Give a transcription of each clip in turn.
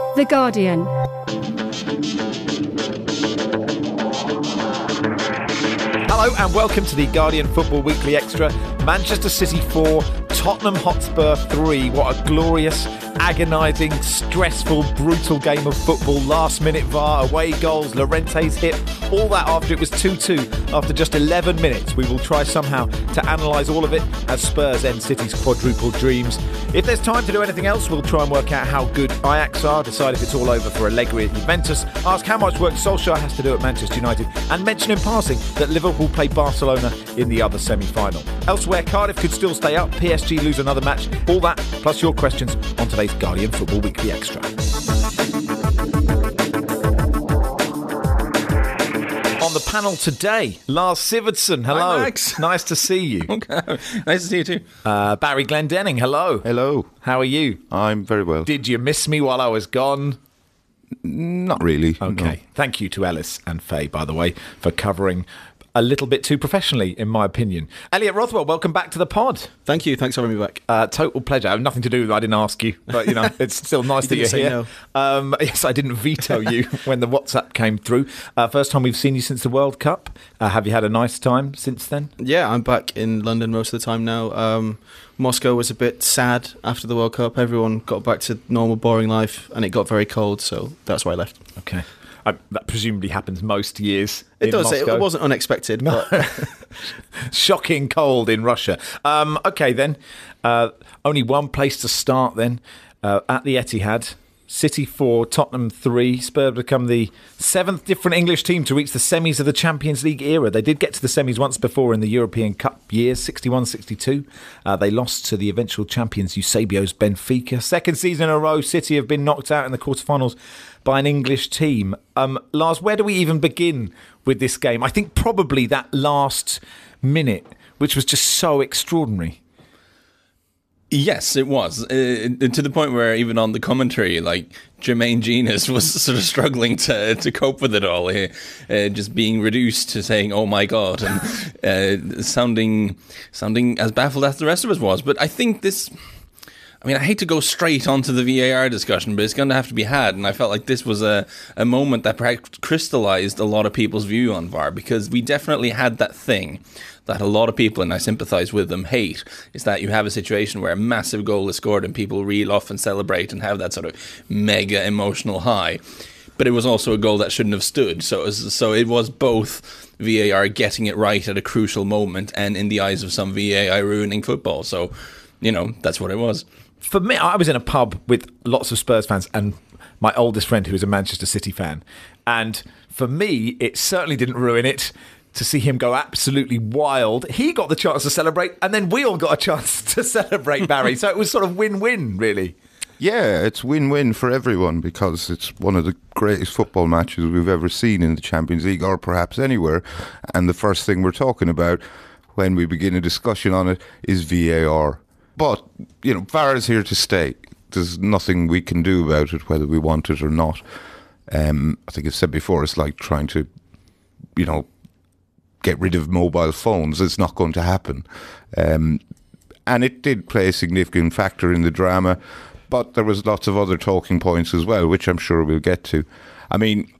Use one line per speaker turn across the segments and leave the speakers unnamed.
The Guardian.
Hello and welcome to the Guardian Football Weekly Extra. Manchester City 4, Tottenham Hotspur 3. What a glorious, agonising, stressful, brutal game of football. Last minute VAR, away goals, Llorente's hit, all that after it was 2-2 after just 11 minutes. We will try somehow to analyse all of it as Spurs end City's quadruple dreams. If there's time to do anything else, we'll try and work out how good Ajax are, decide if it's all over for Allegri at Juventus, ask how much work Solskjaer has to do at Manchester United, and mention in passing that Liverpool play Barcelona in the other semi-final. Elsewhere, Cardiff could still stay up, PSG lose another match, all that plus your questions on today's Guardian Football Weekly Extra. On the panel today, Lars Sivertsen. Hello.
Hi, Max.
Nice to see you.
Okay. Nice to see you too.
Barry Glendenning. Hello.
Hello.
How are you?
I'm very well.
Did you miss me while I was gone?
Not really.
Okay.
No.
Thank you to Ellis and Faye, by the way, for covering a little bit too professionally, in my opinion. Elliot Rothwell, welcome back to the pod.
Thank you. Thanks for having me back.
Total pleasure. I have nothing to do with it. I didn't ask you, but you know, it's still nice that you're
say
here.
no.
Yes, I didn't veto you when the WhatsApp came through. First time we've seen you since the World Cup. Have you had a nice time since then?
Yeah, I'm back in London most of the time now. Moscow was a bit sad after the World Cup. Everyone got back to normal, boring life, and it got very cold, so that's why I left.
Okay. That presumably happens most years.
It does.
Moscow.
It wasn't unexpected.
No.
But
Shocking cold in Russia. Okay, then. Only one place to start then. At the Etihad. City 4, Tottenham 3. Spurs become the 7th different English team to reach the semis of the Champions League era. They did get to the semis once before in the European Cup years, 61-62. They lost to the eventual champions Eusebio's Benfica. Second season in a row, City have been knocked out in the quarterfinals by an English team. Lars, where do we even begin with this game? I think probably that last minute, which was just so extraordinary.
Yes, it was. To the point where even on the commentary, like Jermaine Genius was sort of struggling to cope with it all, just being reduced to saying, "Oh my God," and sounding as baffled as the rest of us was. But I think this. I mean, I hate to go straight onto the VAR discussion, but it's going to have to be had. And I felt like this was a moment that perhaps crystallized a lot of people's view on VAR, because we definitely had that thing that a lot of people, and I sympathise with them, hate, is that you have a situation where a massive goal is scored and people reel off and celebrate and have that sort of mega emotional high. But it was also a goal that shouldn't have stood. So it was both VAR getting it right at a crucial moment and, in the eyes of some, VAR ruining football. So, you know, that's what it was.
For me, I was in a pub with lots of Spurs fans and my oldest friend who is a Manchester City fan. And for me, it certainly didn't ruin it to see him go absolutely wild. He got the chance to celebrate, and then we all got a chance to celebrate, Barry. So it was sort of win-win, really.
Yeah, it's win-win for everyone, because it's one of the greatest football matches we've ever seen in the Champions League, or perhaps anywhere. And the first thing we're talking about when we begin a discussion on it is VAR. But, you know, VAR is here to stay. There's nothing we can do about it, whether we want it or not. I think I've said before, it's like trying to, you know, get rid of mobile phones. It's not going to happen. And it did play a significant factor in the drama, but there was lots of other talking points as well, which I'm sure we'll get to. I mean,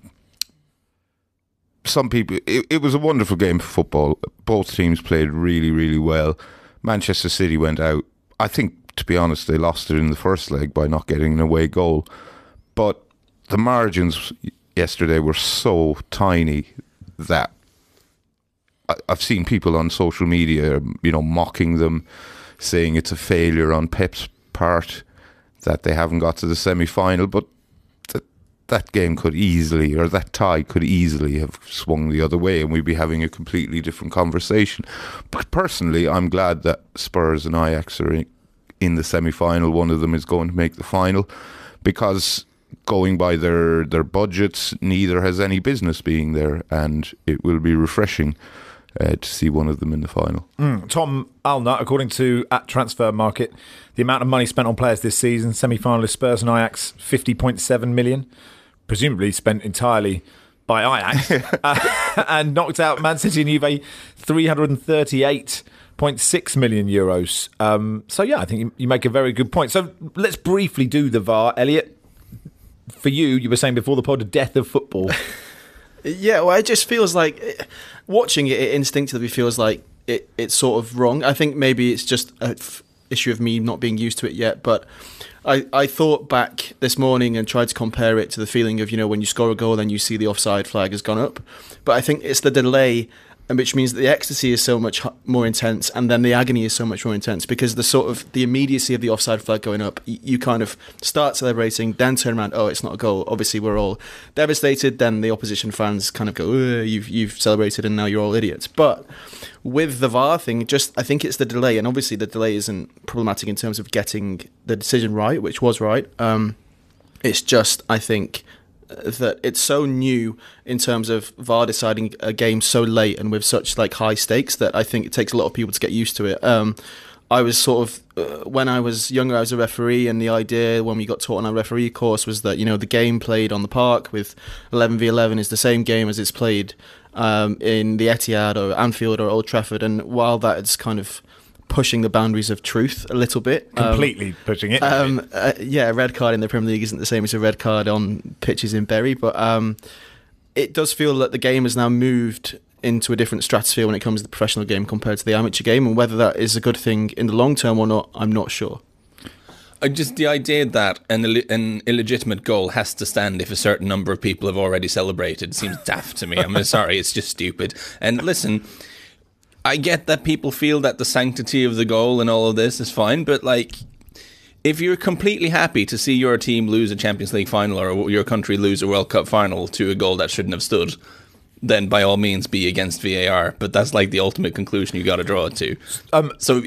some people, it was a wonderful game of football. Both teams played really, really well. Manchester City went out. I think, to be honest, they lost it in the first leg by not getting an away goal. But the margins yesterday were so tiny that I've seen people on social media, you know, mocking them, saying it's a failure on Pep's part that they haven't got to the semi-final. But that game could easily, or that tie could easily have swung the other way, and we'd be having a completely different conversation. But personally, I'm glad that Spurs and Ajax are in the semi-final. One of them is going to make the final, because going by their budgets, neither has any business being there, and it will be refreshing to see one of them in the final.
Tom Alnut, according to at Transfer Market, the amount of money spent on players this season, semi-finalist Spurs and Ajax, 50.7 million, presumably spent entirely by Ajax, and knocked out Man City and Juve, 338.6 million euros. So yeah, I think you make a very good point. So let's briefly do the VAR, Elliot. for you were saying before the pod, a death of football.
Yeah, well, it just feels like watching it instinctively feels like it's sort of wrong. I think maybe it's just an issue of me not being used to it yet, but I thought back this morning and tried to compare it to the feeling of, when you score a goal then you see the offside flag has gone up. But I think it's the delay, and which means that the ecstasy is so much more intense, and then the agony is so much more intense, because the immediacy of the offside flag going up, you kind of start celebrating, then turn around, oh, it's not a goal. Obviously, we're all devastated. Then the opposition fans kind of go, you've celebrated, and now you're all idiots. But with the VAR thing, I think it's the delay, and obviously the delay isn't problematic in terms of getting the decision right, which was right. It's just, I think, that it's so new in terms of VAR deciding a game so late and with such high stakes that I think it takes a lot of people to get used to it. I was sort of, when I was younger, I was a referee, and the idea when we got taught on our referee course was that, the game played on the park with 11v11 is the same game as it's played in the Etihad or Anfield or Old Trafford. And while that is kind of pushing the boundaries of truth a little bit.
Completely pushing it.
A red card in the Premier League isn't the same as a red card on pitches in Bury, but it does feel that the game has now moved into a different stratosphere when it comes to the professional game compared to the amateur game, and whether that is a good thing in the long term or not, I'm not sure.
Just the idea that an illegitimate goal has to stand if a certain number of people have already celebrated seems daft to me. I'm sorry, it's just stupid. And listen, I get that people feel that the sanctity of the goal and all of this is fine, but if you're completely happy to see your team lose a Champions League final or your country lose a World Cup final to a goal that shouldn't have stood, then by all means be against VAR. But that's the ultimate conclusion you got to draw it to. So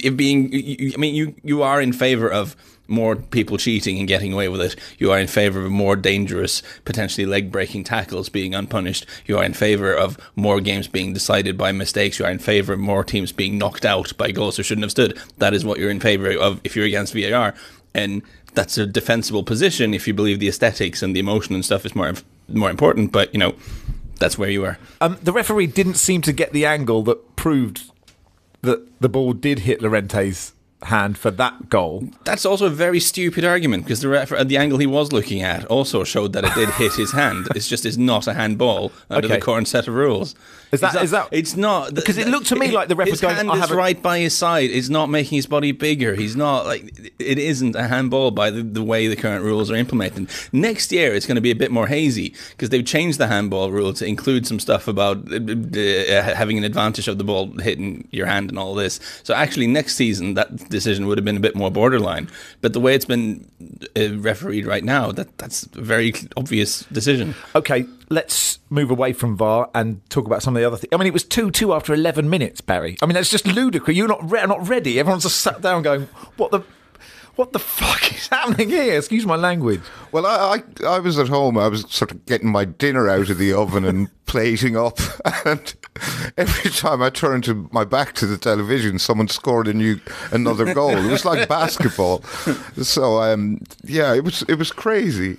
you are in favour of more people cheating and getting away with it. You are in favour of more dangerous, potentially leg-breaking tackles being unpunished. You are in favour of more games being decided by mistakes. You are in favour of more teams being knocked out by goals who shouldn't have stood. That is what you're in favour of if you're against VAR. And that's a defensible position if you believe the aesthetics and the emotion and stuff is more important. But, that's where you are.
The referee didn't seem to get the angle that proved that the ball did hit Llorente's hand for that goal.
That's also a very stupid argument, because the angle he was looking at also showed that it did hit his hand. It's not a handball under the current set of rules.
Is that?
It's not,
because it looked to me like the ref was going.
His hand is right by his side. It's not making his body bigger. He's not it isn't a handball by the way the current rules are implemented. Next year it's going to be a bit more hazy, because they've changed the handball rule to include some stuff about having an advantage of the ball hitting your hand and all this. So actually next season that decision would have been a bit more borderline. But the way it's been refereed right now, that's a very obvious decision.
Okay, let's move away from VAR and talk about some of the other things. I mean, it was 2-2 after 11 minutes, Barry. I mean, that's just ludicrous. You're not ready. Everyone's just sat down going, what the fuck is happening here? Excuse my language.
Well, I was at home. I was sort of getting my dinner out of the oven and plating up. And every time I turned to my back to the television, someone scored another goal. It was like basketball. So, it was crazy.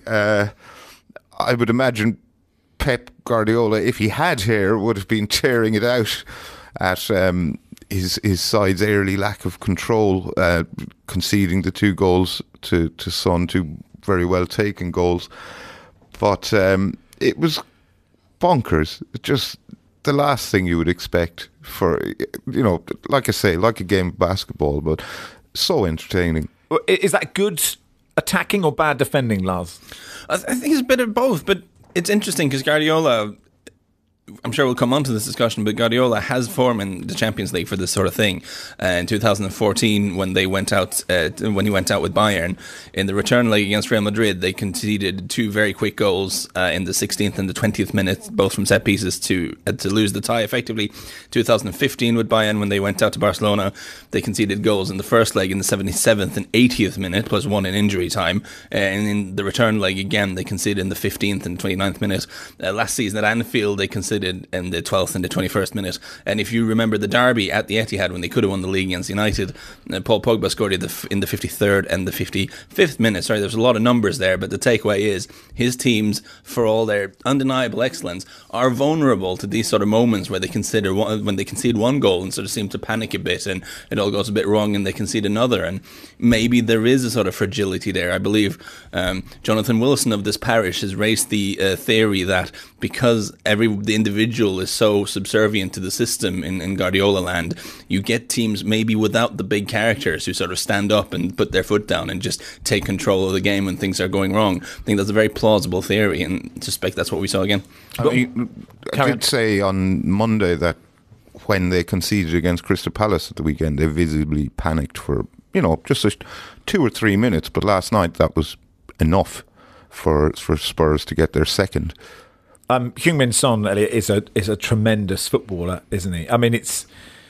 I would imagine Pep Guardiola, if he had hair, would have been tearing it out at his side's early lack of control, conceding the 2 goals to Son, 2 very well taken goals. But it was bonkers. Just the last thing you would expect for, like I say, like a game of basketball, but so entertaining.
Is that good attacking or bad defending, Lars?
I think it's a bit of both, but it's interesting because Guardiola, I'm sure we'll come on to this discussion, but Guardiola has form in the Champions League for this sort of thing. In 2014, when he went out with Bayern in the return leg against Real Madrid, they conceded 2 very quick goals in the 16th and the 20th minute, both from set pieces to lose the tie. Effectively, 2015 with Bayern, when they went out to Barcelona, they conceded goals in the first leg in the 77th and 80th minute, plus 1 in injury time. And in the return leg again, they conceded in the 15th and 29th minute. Last season at Anfield, they conceded exited in the 12th and the 21st minute. And if you remember the derby at the Etihad when they could have won the league against United, Paul Pogba scored in the 53rd and the 55th minute. Sorry, there's a lot of numbers there, but the takeaway is his teams, for all their undeniable excellence, are vulnerable to these sort of moments where they when they concede one goal and sort of seem to panic a bit and it all goes a bit wrong and they concede another. And maybe there is a sort of fragility there. I believe Jonathan Wilson of this parish has raised the theory that because the individual is so subservient to the system in Guardiola land, you get teams maybe without the big characters who sort of stand up and put their foot down and just take control of the game when things are going wrong. I think that's a very plausible theory, and I suspect that's what we saw again.
I did say on Monday that when they conceded against Crystal Palace at the weekend, they visibly panicked for, just 2 or 3 minutes. But last night, that was enough for Spurs to get their second.
Heung-min Son, Elliot, is a tremendous footballer, isn't he? I mean, it's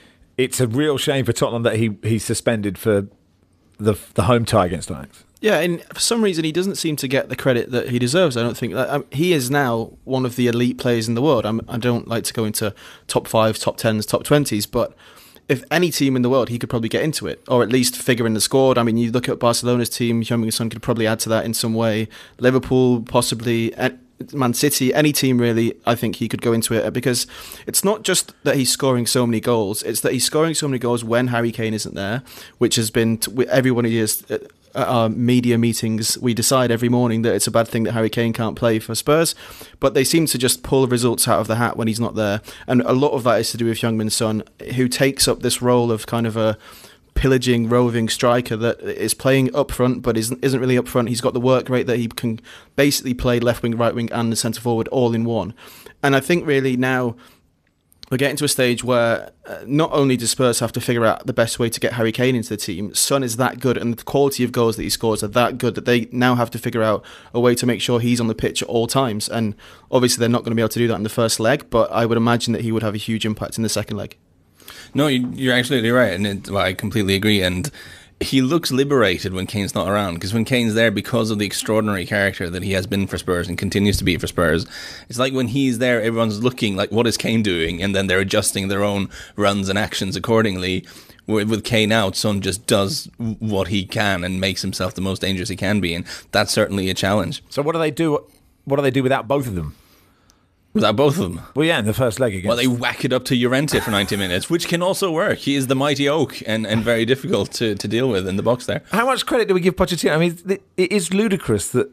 a real shame for Tottenham that he's suspended for the home tie against Ajax.
Yeah, and for some reason he doesn't seem to get the credit that he deserves. I don't think he is now one of the elite players in the world. I don't like to go into top 5s, top 10s, top 20s, but if any team in the world, he could probably get into it, or at least figure in the squad. I mean, you look at Barcelona's team, Heung-min Son could probably add to that in some way. Liverpool, possibly. Man City, any team really, I think he could go into it, because it's not just that he's scoring so many goals, it's that he's scoring so many goals when Harry Kane isn't there, which has been, every one of years at our media meetings, we decide every morning that it's a bad thing that Harry Kane can't play for Spurs, but they seem to just pull results out of the hat when he's not there, and a lot of that is to do with Heung-min Son, who takes up this role of kind of a pillaging, roving striker that is playing up front but isn't really up front. He's got the work rate that he can basically play left wing, right wing and the centre forward all in one. And I think really now we're getting to a stage where not only do Spurs have to figure out the best way to get Harry Kane into the team, Son is that good and the quality of goals that he scores are that good that they now have to figure out a way to make sure he's on the pitch at all times. And obviously they're not going to be able to do that in the first leg, but I would imagine that he would have a huge impact in the second leg.
No, you're absolutely right, and I completely agree. And he looks liberated when Kane's not around, because when Kane's there, because of the extraordinary character that he has been for Spurs and continues to be for Spurs, it's like when he's there, everyone's looking like, what is Kane doing? And then they're adjusting their own runs and actions accordingly. With Kane out, Son just does what he can and makes himself the most dangerous he can be, and that's certainly a challenge.
So what do they do? What do they do without both of them?
Without both of them?
Well, yeah, in the first leg against...
Well, they whack it up to Llorente for 90 minutes, which can also work. He is the mighty oak and very difficult to deal with in the box there.
How much credit do we give Pochettino? I mean, it is ludicrous that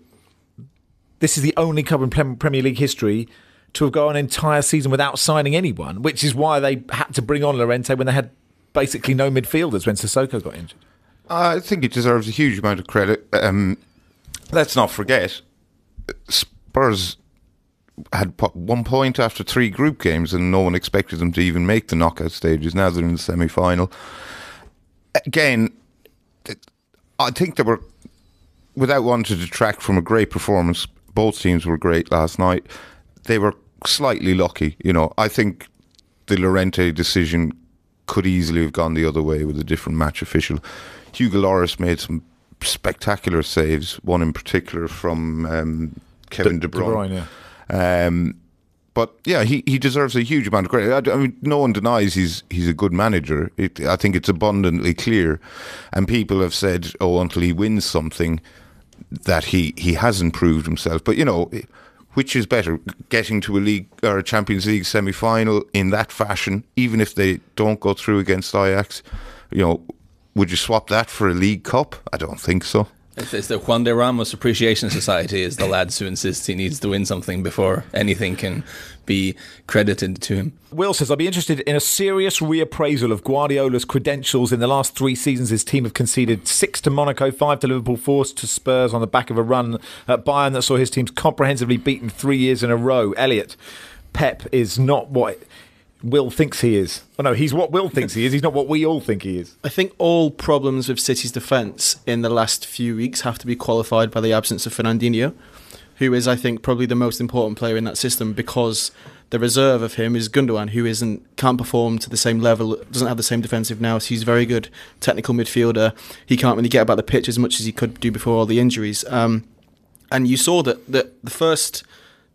this is the only club in Premier League history to have gone an entire season without signing anyone, which is why they had to bring on Llorente when they had basically no midfielders when Sissoko got injured.
I think it deserves a huge amount of credit. Let's not forget, Spurs had 1 point after 3 group games and no one expected them to even make the knockout stages. Now they're in the semi-final. Again, I think they were, without wanting to detract from a great performance, both teams were great last night. They were slightly lucky. I think the Llorente decision could easily have gone the other way with a different match official. Hugo Lloris made some spectacular saves, one in particular from Kevin De Bruyne.
Yeah.
But yeah, he deserves a huge amount of credit. I mean, no one denies he's a good manager. I think it's abundantly clear, and people have said, until he wins something, that he hasn't proved himself. But which is better, getting to a league or a Champions League semi-final in that fashion, even if they don't go through against Ajax? Would you swap that for a League Cup? I don't think so.
It's the Juan de Ramos Appreciation Society is the lads who insist he needs to win something before anything can be credited to him.
Will says, I'd be interested in a serious reappraisal of Guardiola's credentials. In the last 3 seasons, his team have conceded 6 to Monaco, 5 to Liverpool, 4 to Spurs on the back of a run at Bayern that saw his teams comprehensively beaten 3 years in a row. Elliot, Pep is not what Will thinks he is. Oh no, he's what Will thinks he is. He's not what we all think he is.
I think all problems with City's defence in the last few weeks have to be qualified by the absence of Fernandinho, who is, I think, probably the most important player in that system, because the reserve of him is Gundogan, who can't perform to the same level, doesn't have the same defensive nous. He's a very good technical midfielder. He can't really get about the pitch as much as he could do before all the injuries. And you saw that the first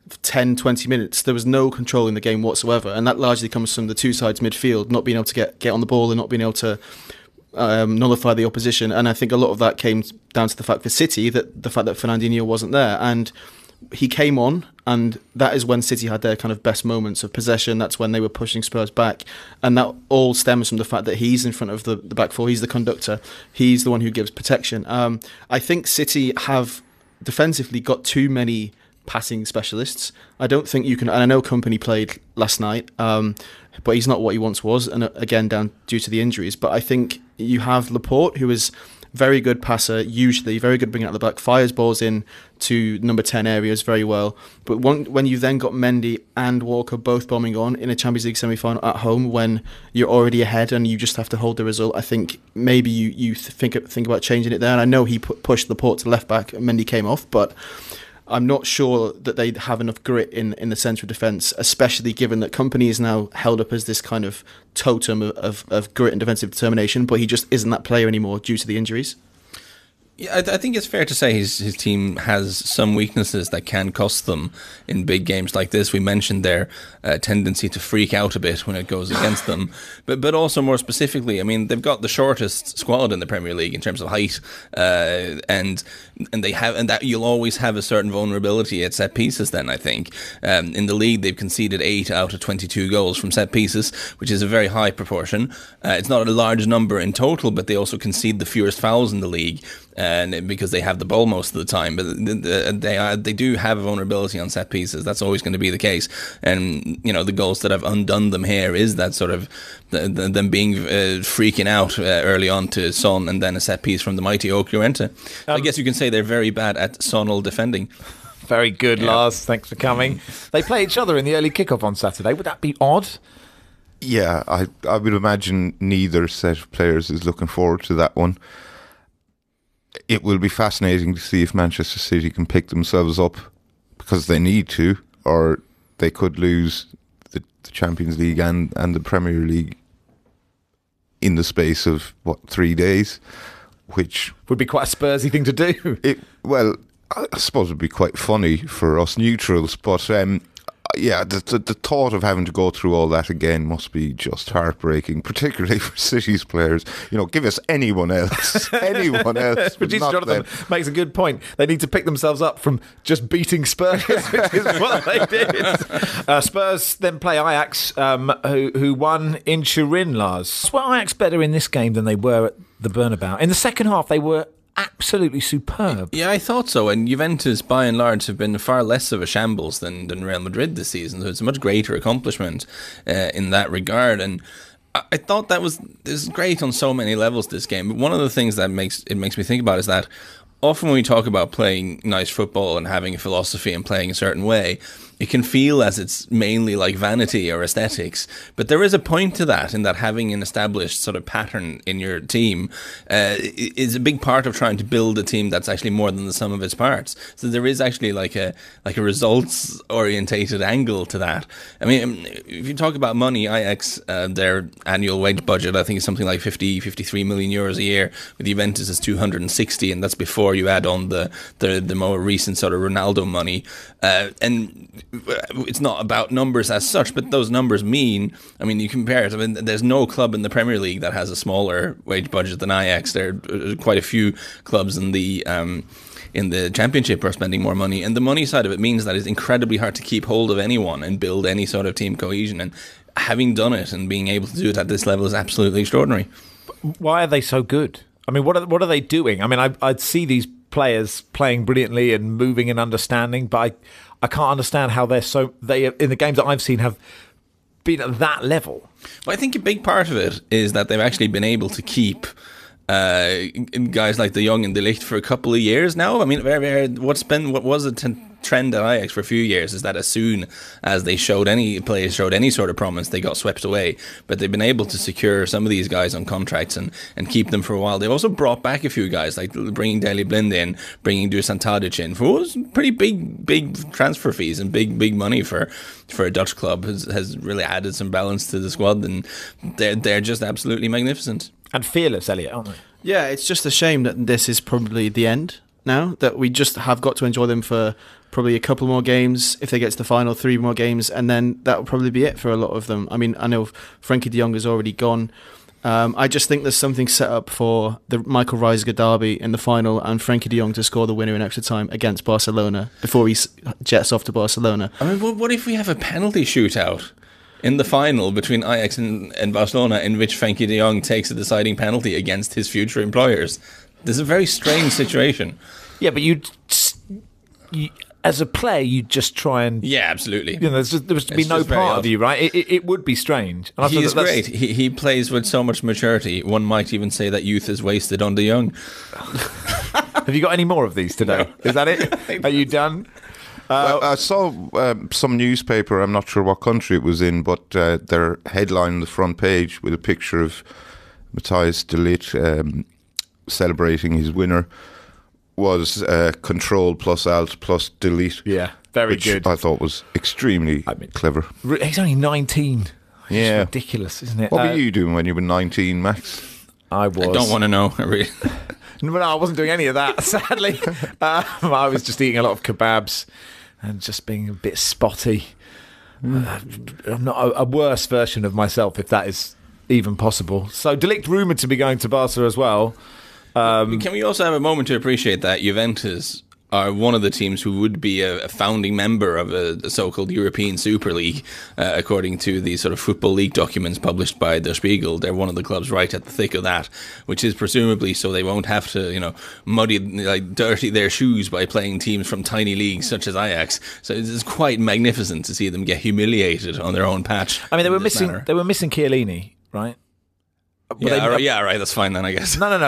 10, 20 minutes, there was no control in the game whatsoever, and that largely comes from the two sides midfield not being able to get on the ball and not being able to nullify the opposition. And I think a lot of that came down to the fact for City, that the fact that Fernandinho wasn't there, and he came on, and that is when City had their kind of best moments of possession. That's when they were pushing Spurs back, and that all stems from the fact that he's in front of the back four. He's the conductor. He's the one who gives protection. I think City have defensively got too many passing specialists. I don't think you can, and I know Kompany played last night, but he's not what he once was, and again down due to the injuries. But I think you have Laporte, who is very good passer, usually very good bringing out the back, fires balls in to number 10 areas very well. But when you've then got Mendy and Walker both bombing on in a Champions League semi-final at home, when you're already ahead and you just have to hold the result, I think maybe you think about changing it there. And I know he pushed Laporte to left back, and Mendy came off, but I'm not sure that they have enough grit in the centre of defence, especially given that Kompany is now held up as this kind of totem of grit and defensive determination, but he just isn't that player anymore due to the injuries.
Yeah, I think it's fair to say his team has some weaknesses that can cost them in big games like this. We mentioned their tendency to freak out a bit when it goes against them, but also more specifically, I mean, they've got the shortest squad in the Premier League in terms of height, and that you'll always have a certain vulnerability at set pieces. Then I think in the league they've conceded 8 out of 22 goals from set pieces, which is a very high proportion. It's not a large number in total, but they also concede the fewest fouls in the league. And because they have the ball most of the time, but they do have a vulnerability on set pieces. That's always going to be the case. And the goals that have undone them here is that sort of them being freaking out early on to Son, and then a set piece from the mighty Oak Llorente. I guess you can say they're very bad at Sonal defending.
Very good, yeah. Lars. Thanks for coming. They play each other in the early kickoff on Saturday. Would that be odd?
Yeah, I would imagine neither set of players is looking forward to that one. It will be fascinating to see if Manchester City can pick themselves up, because they need to, or they could lose the Champions League and the Premier League in the space of 3 days, which
would be quite a Spursy thing to do.
I suppose it would be quite funny for us neutrals, but yeah, the thought of having to go through all that again must be just heartbreaking, particularly for City's players. Give us anyone else.
Producer Jonathan makes a good point. They need to pick themselves up from just beating Spurs, which is what they did. Spurs then play Ajax, who won in Turin, Lars. Were Ajax better in this game than they were at the Bernabeu? In the second half, they were absolutely superb.
Yeah, I thought so. And Juventus, by and large, have been far less of a shambles than Real Madrid this season. So it's a much greater accomplishment in that regard. And I thought this is great on so many levels, this game. But one of the things that makes me think about is that often when we talk about playing nice football and having a philosophy and playing a certain way, it can feel as it's mainly like vanity or aesthetics. But there is a point to that, in that having an established sort of pattern in your team is a big part of trying to build a team that's actually more than the sum of its parts. So there is actually like a results orientated angle to that. I mean, if you talk about money, Ajax, their annual wage budget, I think is something like 53 million euros a year. With Juventus, it's 260, and that's before you add on the more recent sort of Ronaldo money. And it's not about numbers as such, but those numbers mean, I mean, you compare it, I mean, there's no club in the Premier League that has a smaller wage budget than Ajax. There are quite a few clubs in the Championship are spending more money, and the money side of it means that it's incredibly hard to keep hold of anyone and build any sort of team cohesion, and having done it and being able to do it at this level is absolutely extraordinary.
Why are they so good? I mean, what are they doing? I mean, I'd see these players playing brilliantly and moving and understanding, but I can't understand how they in the games that I've seen have been at that level.
Well, I think a big part of it is that they've actually been able to keep guys like De Jong and De Ligt for a couple of years now. I mean, what was a trend at Ajax for a few years is that as soon as they showed any sort of promise, they got swept away. But they've been able to secure some of these guys on contracts and keep them for a while. They've also brought back a few guys, like bringing Daley Blind in, bringing Dusan Tadic in, for what was pretty big transfer fees and big money for a Dutch club. Has really added some balance to the squad, and they're just absolutely magnificent.
And fearless, Elliot, aren't they?
Yeah, it's just a shame that this is probably the end now, that we just have got to enjoy them for probably a couple more games. If they get to the final, 3 more games, and then that will probably be it for a lot of them. I mean, I know Frankie de Jong is already gone. I just think there's something set up for the Michael Reiziger derby in the final and Frankie de Jong to score the winner in extra time against Barcelona before he jets off to Barcelona.
I mean, what if we have a penalty shootout in the final between Ajax and Barcelona, in which Frankie de Jong takes a deciding penalty against his future employers? This is a very strange situation.
Yeah, but you as a player, you just try and...
Yeah, absolutely.
You know, there was to be no part of you, right? It would be strange. And
he is great. He plays with so much maturity. One might even say that youth is wasted on de Jong.
Have you got any more of these today? No. Is that it? Are you done?
Well, I saw some newspaper, I'm not sure what country it was in, but their headline on the front page with a picture of Matthijs de Ligt celebrating his winner was Control plus Alt plus Delete.
Yeah, very
which
good.
I thought was extremely clever.
He's only 19.
Yeah.
It's ridiculous, isn't it?
What were you doing when you were 19, Max?
I was.
I don't want to know. Really.
No, I wasn't doing any of that, sadly. I was just eating a lot of kebabs and just being a bit spotty. I'm not a worse version of myself, if that is even possible. So De Ligt rumoured to be going to Barca as well.
Can we also have a moment to appreciate that Juventus are one of the teams who would be a founding member of a so-called European Super League, according to the sort of Football League documents published by Der Spiegel. They're one of the clubs right at the thick of that, which is presumably so they won't have to, dirty their shoes by playing teams from tiny leagues such as Ajax. So it's quite magnificent to see them get humiliated on their own patch.
I mean, they were missing Chiellini, right?
Yeah, right. That's fine then, I guess.
No.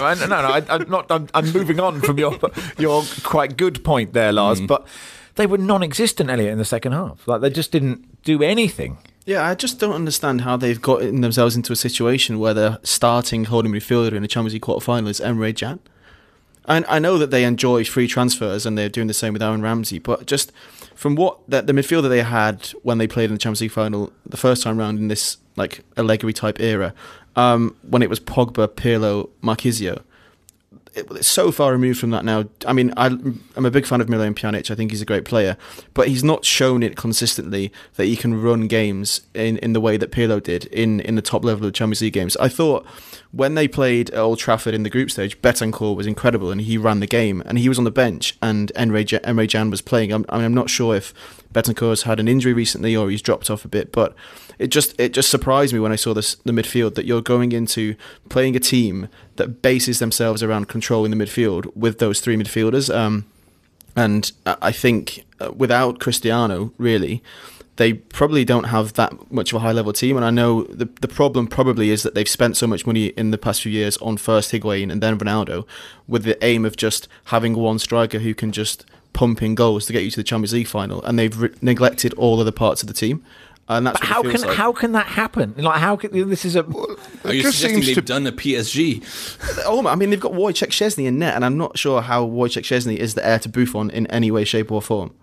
But I'm moving on from your quite good point there, Lars. But they were non-existent, Elliot, in the second half. Like, they just didn't do anything.
Yeah, I just don't understand how they've gotten themselves into a situation where they're starting holding midfielder in the Champions League quarter-final is Emre Can. And I know that they enjoy free transfers and they're doing the same with Aaron Ramsey, but just from what the midfielder they had when they played in the Champions League final the first time round in this like Allegri type era, when it was Pogba, Pirlo, Marquisio, it's so far removed from that now. I mean, I'm a big fan of Milan Pjanic. I think he's a great player, but he's not shown it consistently that he can run games in the way that Pirlo did in the top level of the Champions League games. I thought when they played at Old Trafford in the group stage, Betancourt was incredible and he ran the game and he was on the bench and Emre Can was playing. I'm not sure if Betancourt's had an injury recently or he's dropped off a bit, but it just surprised me when I saw the midfield that you're going into playing a team that bases themselves around controlling the midfield with those 3 midfielders. And I think without Cristiano, really, they probably don't have that much of a high-level team. And I know the problem probably is that they've spent so much money in the past few years on first Higuain and then Ronaldo with the aim of just having one striker who can just pump in goals to get you to the Champions League final. And they've neglected all other parts of the team. And that's
how can that happen? Like, how can this is a?
Are you suggesting they've done a PSG?
Oh, I mean, they've got Wojciech Szczesny in net, and I'm not sure how Wojciech Szczesny is the heir to Buffon in any way, shape, or form.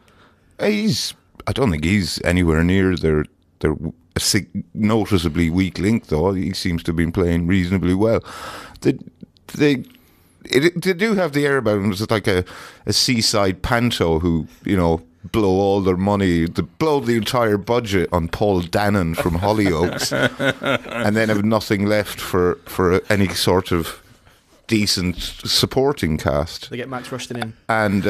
I don't think he's anywhere near their noticeably weak link, though. He seems to have been playing reasonably well. They do have the air about him. It's like a seaside panto who, blow all their money, blow the entire budget on Paul Dannon from Hollyoaks, and then have nothing left for any sort of decent supporting cast.
They get Max Rushton in.
And,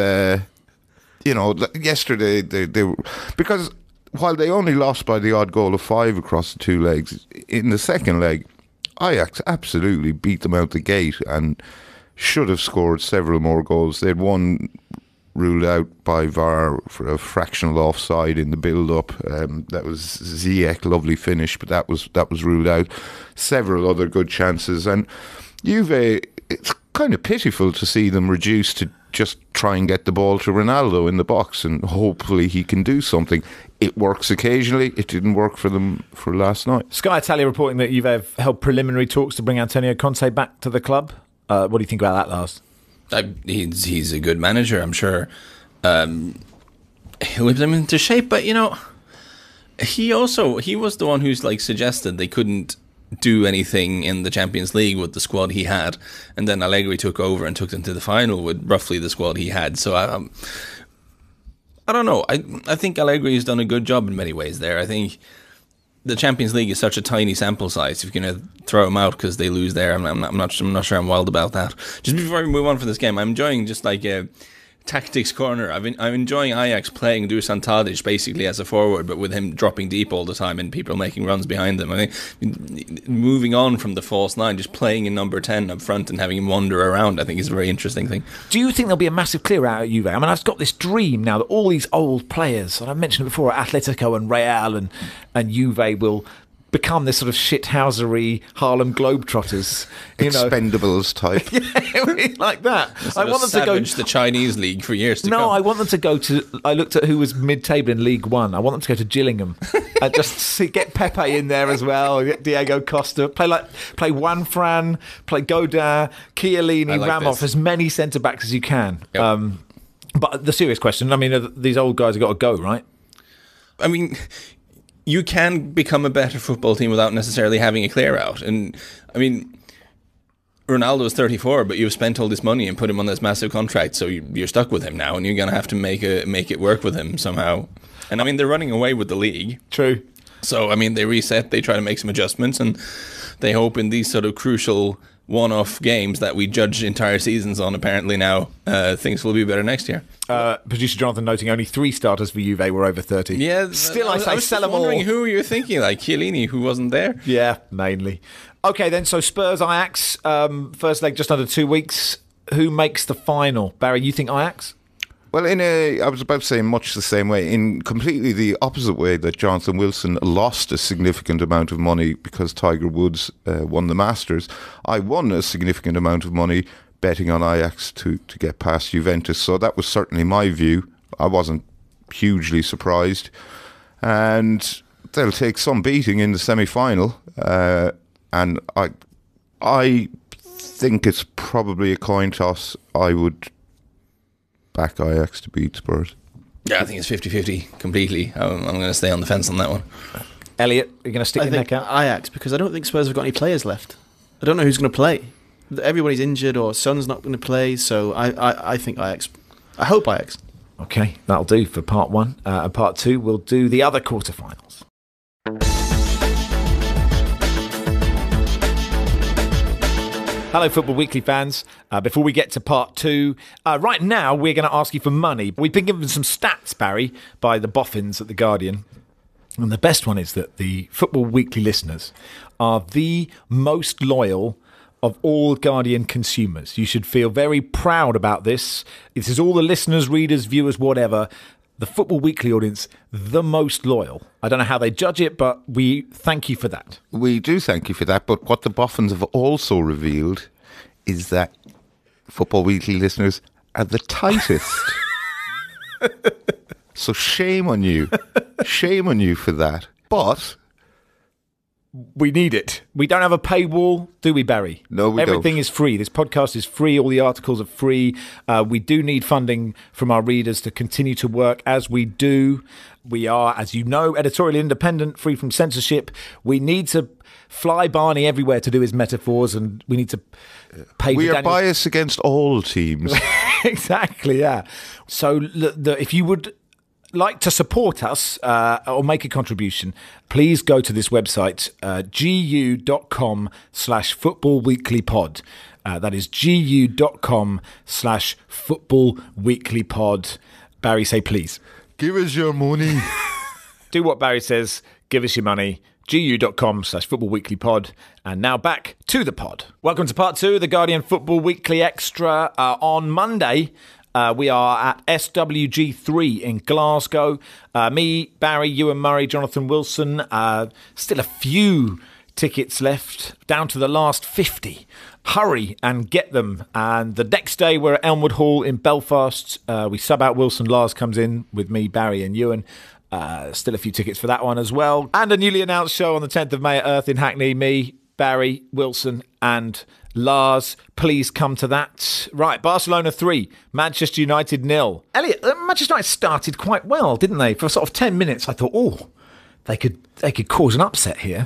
yesterday they were, because while they only lost by the odd goal of 5 across the 2 legs, in the second leg, Ajax absolutely beat them out the gate and should have scored several more goals. They had one ruled out by VAR for a fractional offside in the build-up. That was Ziyech, lovely finish, but that was ruled out. Several other good chances, and Juve, it's kind of pitiful to see them reduced to just try and get the ball to Ronaldo in the box, and hopefully he can do something. It works occasionally. It didn't work for them for last night.
Sky Italia reporting that Juve held preliminary talks to bring Antonio Conte back to the club. What do you think about that, Lars?
He's a good manager, I'm sure. He'll whip them into shape, but he was the one who's suggested they couldn't do anything in the Champions League with the squad he had, and then Allegri took over and took them to the final with roughly the squad he had. So I don't know. I think Allegri has done a good job in many ways there. I think the Champions League is such a tiny sample size. If you're going to throw them out because they lose there, I'm not sure I'm wild about that. Just before we move on from this game, I'm enjoying just like a tactics corner. I'm enjoying Ajax playing Dusan Tadic basically as a forward, but with him dropping deep all the time and people making runs behind them. I think moving on from the false nine, just playing in number 10 up front and having him wander around, I think is a very interesting thing.
Do you think there'll be a massive clear out at Juve? I mean, I've got this dream now that all these old players, and I've mentioned it before, Atletico and Real and Juve will become this sort of shithousery Harlem Globetrotters,
Expendables type.
Yeah, like that. I want them to go
to the Chinese league for years to come.
No, I want them to go to. I looked at who was mid-table in League One. I want them to go to Gillingham and just get Pepe in there as well. Get Diego Costa. Play Juan Fran. Play Godin, Chiellini, Ramos. As many centre backs as you can.
Yep.
But the serious question. I mean, these old guys have got to go, right?
I mean, you can become a better football team without necessarily having a clear out. And I mean, Ronaldo is 34, but you've spent all this money and put him on this massive contract, so you're stuck with him now, and you're going to have to make it work with him somehow. And I mean, they're running away with the league.
True.
So I mean, they reset, they try to make some adjustments, and they hope in these sort of crucial one-off games that we judge entire seasons on, apparently now, things will be better next year.
Producer Jonathan noting only 3 starters for Juve were over 30.
Yeah,
still I was
sell them all. Wondering who you were thinking, like Chiellini, who wasn't there.
Yeah, mainly. Okay, then, so Spurs Ajax, first leg just under 2 weeks. Who makes the final? Barry, you think Ajax?
Well, I was about to say much the same way, in completely the opposite way that Jonathan Wilson lost a significant amount of money because Tiger Woods won the Masters. I won a significant amount of money betting on Ajax to get past Juventus, so that was certainly my view. I wasn't hugely surprised. And they'll take some beating in the semi-final, and I think it's probably a coin toss. I would back Ajax to beat Spurs.
Yeah, I think it's 50-50 completely. I'm going to stay on the fence on that one.
Elliot, you're going to stick your neck out?
Ajax, because I don't think Spurs have got any players left. I don't know who's going to play. Everybody's injured or Son's not going to play, so I think Ajax. I hope Ajax.
Okay, that'll do for part 1. And part 2, we'll do the other quarterfinals. Hello, Football Weekly fans. Before we get to part 2, right now we're going to ask you for money. We've been given some stats, Barry, by the boffins at The Guardian. And the best one is that the Football Weekly listeners are the most loyal of all Guardian consumers. You should feel very proud about this. This is all the listeners, readers, viewers, whatever. The Football Weekly audience, the most loyal. I don't know how they judge it, but we thank you for that.
We do thank you for that, but what the boffins have also revealed is that Football Weekly listeners are the tightest. So shame on you. Shame on you for that. But
we need it. We don't have a paywall, do we, Barry?
No, we don't.
Everything is free. This podcast is free. All the articles are free. We do need funding from our readers to continue to work as we do. We are, as you know, editorially independent, free from censorship. We need to fly Barney everywhere to do his metaphors, and we need to pay.
We are biased against all teams.
Exactly, yeah. So if you would like to support us or make a contribution, please go to this website, gu.com/footballweeklypod. That is gu.com/footballweeklypod. Barry, say please.
Give us your money.
Do what Barry says. Give us your money. gu.com/footballweeklypod. And now back to the pod. Welcome to part 2 of the Guardian Football Weekly Extra. On Monday, we are at SWG3 in Glasgow. Me, Barry, Ewan Murray, Jonathan Wilson. Still a few tickets left, down to the last 50. Hurry and get them. And the next day we're at Elmwood Hall in Belfast. We sub out Wilson. Lars comes in with me, Barry and Ewan. Still a few tickets for that one as well. And a newly announced show on the 10th of May at Earth in Hackney. Me, Barry, Wilson and Lars, please come to that. Right, Barcelona 3, Manchester United 0. Elliot, Manchester United started quite well, didn't they? For sort of 10 minutes, I thought, they could cause an upset here.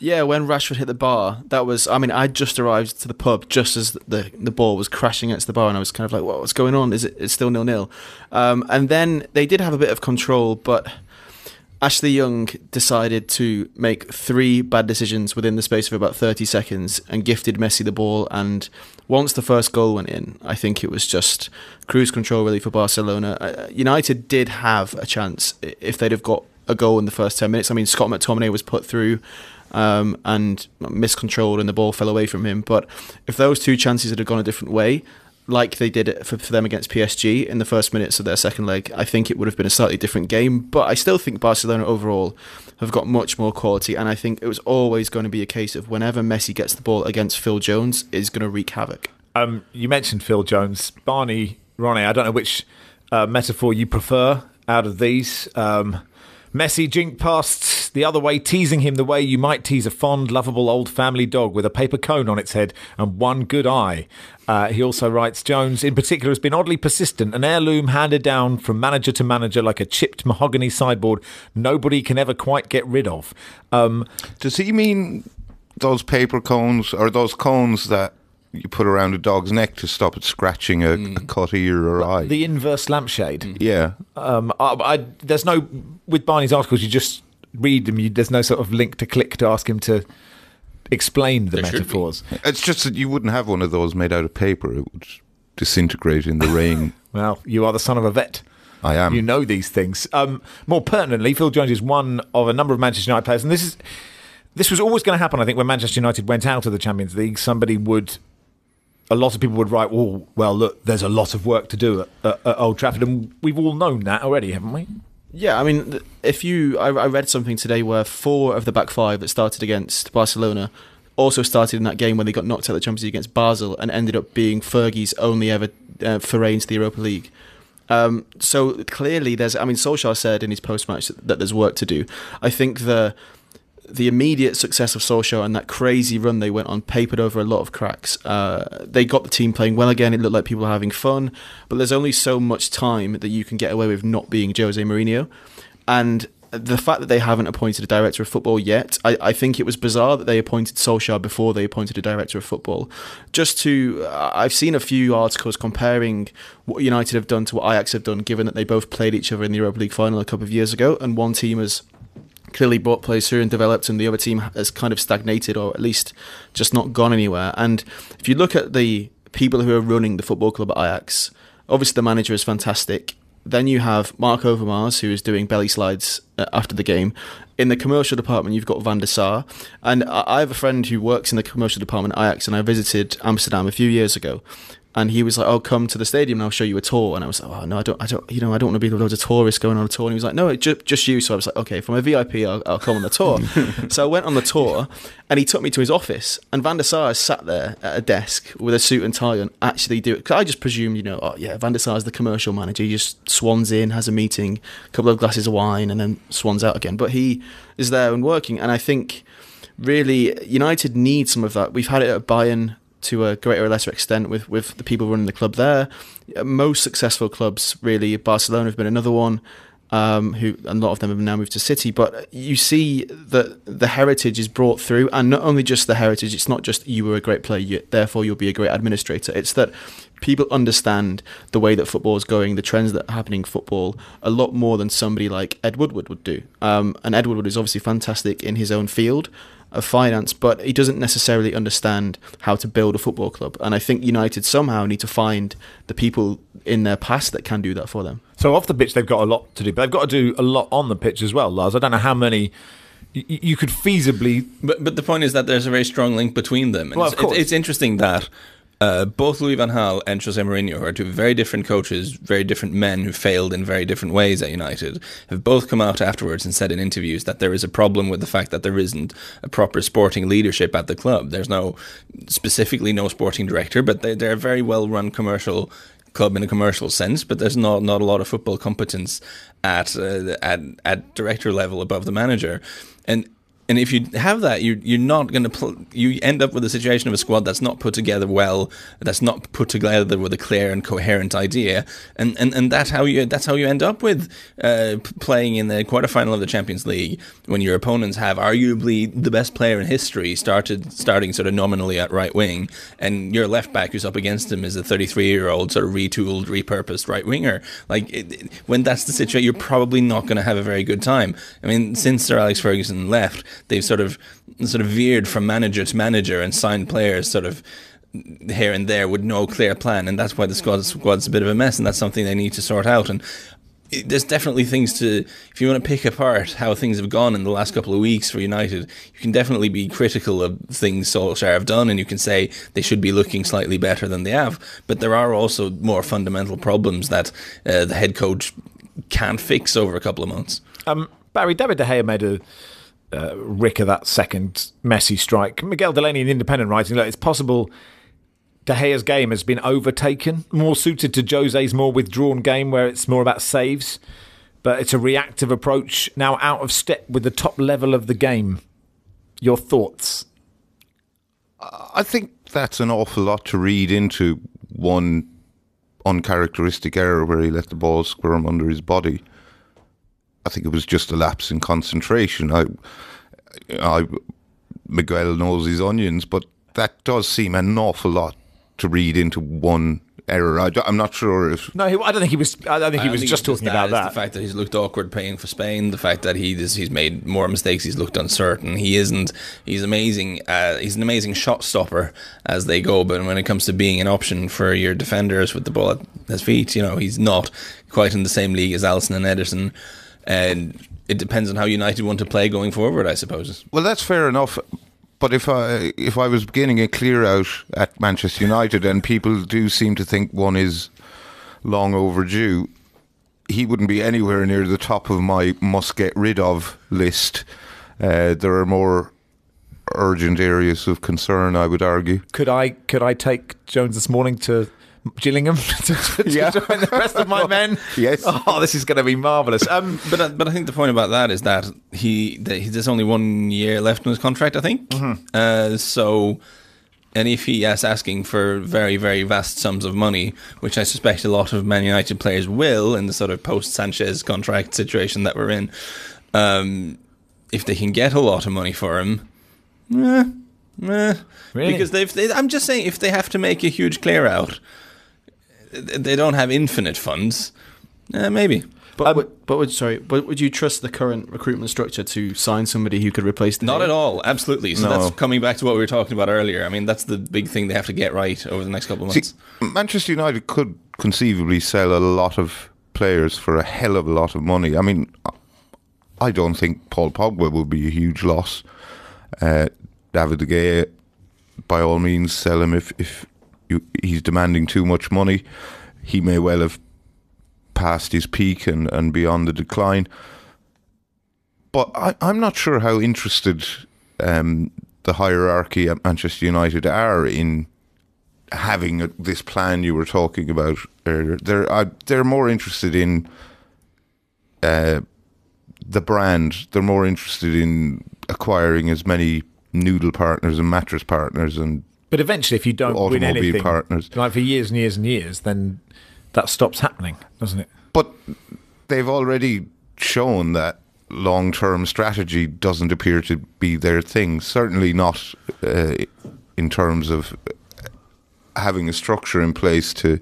Yeah, when Rashford hit the bar, that was... I mean, I just arrived to the pub just as the ball was crashing against the bar, and I was kind of like, what's going on? It's still 0-0? And then they did have a bit of control, but Ashley Young decided to make 3 bad decisions within the space of about 30 seconds and gifted Messi the ball. And once the first goal went in, I think it was just cruise control really for Barcelona. United did have a chance if they'd have got a goal in the first 10 minutes. I mean, Scott McTominay was put through and miscontrolled and the ball fell away from him. But if those 2 chances had gone a different way, like they did it for them against PSG in the first minutes of their second leg, I think it would have been a slightly different game. But I still think Barcelona overall have got much more quality, and I think it was always going to be a case of whenever Messi gets the ball against Phil Jones, is going to wreak havoc.
You mentioned Phil Jones. Barney, Ronnie, I don't know which metaphor you prefer out of these. Messi jinked past the other way, teasing him the way you might tease a fond, lovable old family dog with a paper cone on its head and one good eye. He also writes, Jones in particular has been oddly persistent, an heirloom handed down from manager to manager like a chipped mahogany sideboard nobody can ever quite get rid of.
Does he mean those paper cones, or those cones that you put around a dog's neck to stop it scratching a cut ear or eye?
The inverse lampshade.
Yeah.
There's no... With Barney's articles, you just read them. There's no sort of link to click to ask him to explain the metaphors.
It's just that you wouldn't have one of those made out of paper. It would disintegrate in the rain.
Well, you are the son of a vet.
I am.
You know these things. More pertinently, Phil Jones is one of a number of Manchester United players, and this was always going to happen, I think, when Manchester United went out of the Champions League. A lot of people would write, well, look, there's a lot of work to do at Old Trafford, and we've all known that already, haven't we?
Yeah, I mean, I read something today where 4 of the back 5 that started against Barcelona also started in that game when they got knocked out of the Champions League against Basel and ended up being Fergie's only ever foray into the Europa League. So clearly Solskjaer said in his post-match that there's work to do. I think the immediate success of Solskjaer and that crazy run they went on papered over a lot of cracks. They got the team playing well again. It looked like people were having fun, but there's only so much time that you can get away with not being Jose Mourinho. And the fact that they haven't appointed a director of football yet, I think it was bizarre that they appointed Solskjaer before they appointed a director of football. I've seen a few articles comparing what United have done to what Ajax have done, given that they both played each other in the Europa League final a couple of years ago, and one team has clearly brought players through and developed, and the other team has kind of stagnated or at least just not gone anywhere. And if you look at the people who are running the football club at Ajax, obviously the manager is fantastic. Then you have Mark Overmars, who is doing belly slides after the game. In the commercial department, you've got Van der Sar. And I have a friend who works in the commercial department at Ajax, and I visited Amsterdam a few years ago. And he was like, "Oh, come to the stadium and I'll show you a tour." And I was like, "Oh no, I don't want to be loads of tourists going on a tour." And he was like, "No, just you." So I was like, "Okay, from a VIP, I'll come on the tour." So I went on the tour, and he took me to his office. And Van der Sar sat there at a desk with a suit and tie on, actually do it. Because I just presumed, Van der Sar is the commercial manager. He just swans in, has a meeting, a couple of glasses of wine, and then swans out again. But he is there and working. And I think really United need some of that. We've had it at Bayern to a greater or lesser extent with the people running the club there. Most successful clubs, really, Barcelona have been another one, who a lot of them have now moved to City. But you see that the heritage is brought through, and not only just the heritage, it's not just you were a great player, therefore you'll be a great administrator. It's that people understand the way that football is going, the trends that are happening in football, a lot more than somebody like Ed Woodward would do. And Ed Woodward is obviously fantastic in his own field of finance, but he doesn't necessarily understand how to build a football club. And I think United somehow need to find the people in their past that can do that for them.
So off the pitch, they've got a lot to do, but they've got to do a lot on the pitch as well, Lars. I don't know how many you could feasibly...
But the point is that there's a very strong link between them. And
well, of course.
It's interesting that both Louis van Gaal and Jose Mourinho are two very different coaches, very different men who failed in very different ways at United, have both come out afterwards and said in interviews that there is a problem with the fact that there isn't a proper sporting leadership at the club. There's no sporting director, but they're a very well-run commercial club in a commercial sense, but there's not a lot of football competence at director level above the manager. And And if you have that, you're not going to you end up with a situation of a squad that's not put together well, that's not put together with a clear and coherent idea, and that's how you end up with playing in the quarterfinal of the Champions League when your opponents have arguably the best player in history starting sort of nominally at right wing, and your left back who's up against him is a 33-year-old sort of retooled, repurposed right winger. Like when that's the situation, you're probably not going to have a very good time. I mean, since Sir Alex Ferguson left, they've sort of veered from manager to manager and signed players sort of here and there with no clear plan, and that's why the squad's a bit of a mess, and that's something they need to sort out. And there's definitely things to, if you want to pick apart how things have gone in the last couple of weeks for United, you can definitely be critical of things Solskjaer have done, and you can say they should be looking slightly better than they have. But there are also more fundamental problems that the head coach can't fix over a couple of months.
Barry, David De Gea made a rick of that second Messi strike. Miguel Delaney in Independent writing, look, it's possible De Gea's game has been overtaken, more suited to Jose's more withdrawn game where it's more about saves, but it's a reactive approach now out of step with the top level of the game. Your thoughts?
I think that's an awful lot to read into one uncharacteristic error where he let the ball squirm under his body. I think it was just a lapse in concentration. Miguel knows his onions, but that does seem an awful lot to read into one error. I'm not sure if...
No, I don't think he was. I don't think he was just talking about that.
The fact that he's looked awkward playing for Spain, the fact that he's made more mistakes, he's looked uncertain. He's amazing. He's an amazing shot stopper as they go, but when it comes to being an option for your defenders with the ball at his feet, he's not quite in the same league as Alisson and Ederson. And it depends on how United want to play going forward, I suppose.
Well, that's fair enough. But if I was beginning a clear out at Manchester United, and people do seem to think one is long overdue, he wouldn't be anywhere near the top of my must get rid of list. There are more urgent areas of concern, I would argue.
Could I take Jones this morning to Gillingham to join the rest of my men?
Yes.
Oh, this is going to be marvellous.
But I think the point about that is that there's only 1 year left in his contract, I think. Mm-hmm. And if he is asking for very, very vast sums of money, which I suspect a lot of Man United players will in the sort of post-Sanchez contract situation that we're in, if they can get a lot of money for him, really? Because I'm just saying, if they have to make a huge clear out, they don't have infinite funds. Maybe.
But would you trust the current recruitment structure to sign somebody who could replace the...
Not at all, absolutely. So that's coming back to what we were talking about earlier. I mean, that's the big thing they have to get right over the next couple of months.
Manchester United could conceivably sell a lot of players for a hell of a lot of money. I mean, I don't think Paul Pogba would be a huge loss. David De Gea, by all means, sell him if he's demanding too much money. He may well have past his peak and beyond the decline. But I'm not sure how interested the hierarchy at Manchester United are in having this plan you were talking about earlier. They're more interested in the brand. They're more interested in acquiring as many noodle partners and mattress partners
but eventually, if you don't win anything,
partners,
like for years and years and years, then that stops happening, doesn't it?
But they've already shown that long-term strategy doesn't appear to be their thing. Certainly not in terms of having a structure in place to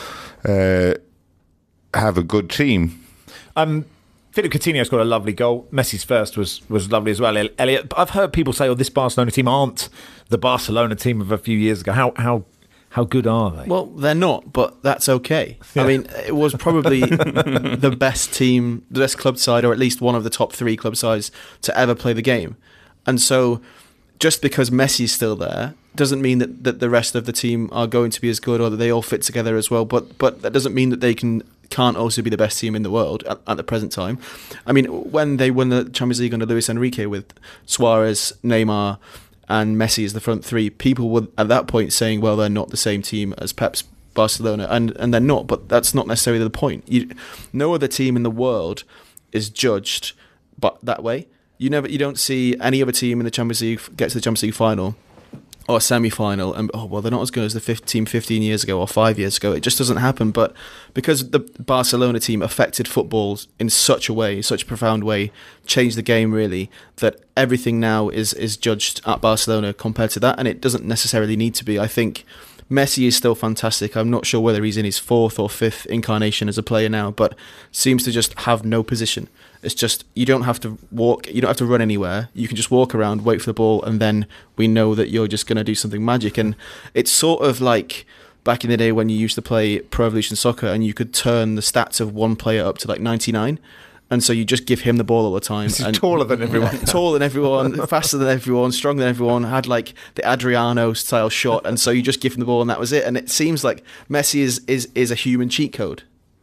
have a good team.
Philip Coutinho's got a lovely goal. Messi's first was lovely as well, Elliot. But I've heard people say, this Barcelona team aren't the Barcelona team of a few years ago. How good are they?
Well, they're not, but that's okay. Yeah. I mean, it was probably the best team, the best club side, or at least one of the top 3 club sides to ever play the game. And so just because Messi's still there doesn't mean that the rest of the team are going to be as good or that they all fit together as well. But that doesn't mean that they can't also be the best team in the world at the present time. I mean, when they won the Champions League under Luis Enrique with Suarez, Neymar and Messi as the front 3, people were at that point saying, well, they're not the same team as Pep's Barcelona, and they're not, but that's not necessarily the point. No other team in the world is judged but that way. You don't see any other team in the Champions League get to the Champions League final or semi-final and they're not as good as the team 15 years ago or 5 years ago. It just doesn't happen. But because the Barcelona team affected football in such a profound way, changed the game really, that everything now is judged at Barcelona compared to that, and it doesn't necessarily need to be. I think Messi is still fantastic. I'm not sure whether he's in his fourth or fifth incarnation as a player now, but seems to just have no position. It's just, you don't have to walk, you don't have to run anywhere. You can just walk around, wait for the ball, and then we know that you're just going to do something magic. And it's sort of like back in the day when you used to play Pro Evolution Soccer and you could turn the stats of one player up to like 99. And so you just give him the ball all the time.
He's taller than everyone.
Taller than everyone, faster than everyone, stronger than everyone, had like the Adriano-style shot. And so you just give him the ball and that was it. And it seems like Messi is a human cheat code.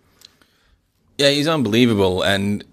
Yeah, he's unbelievable. And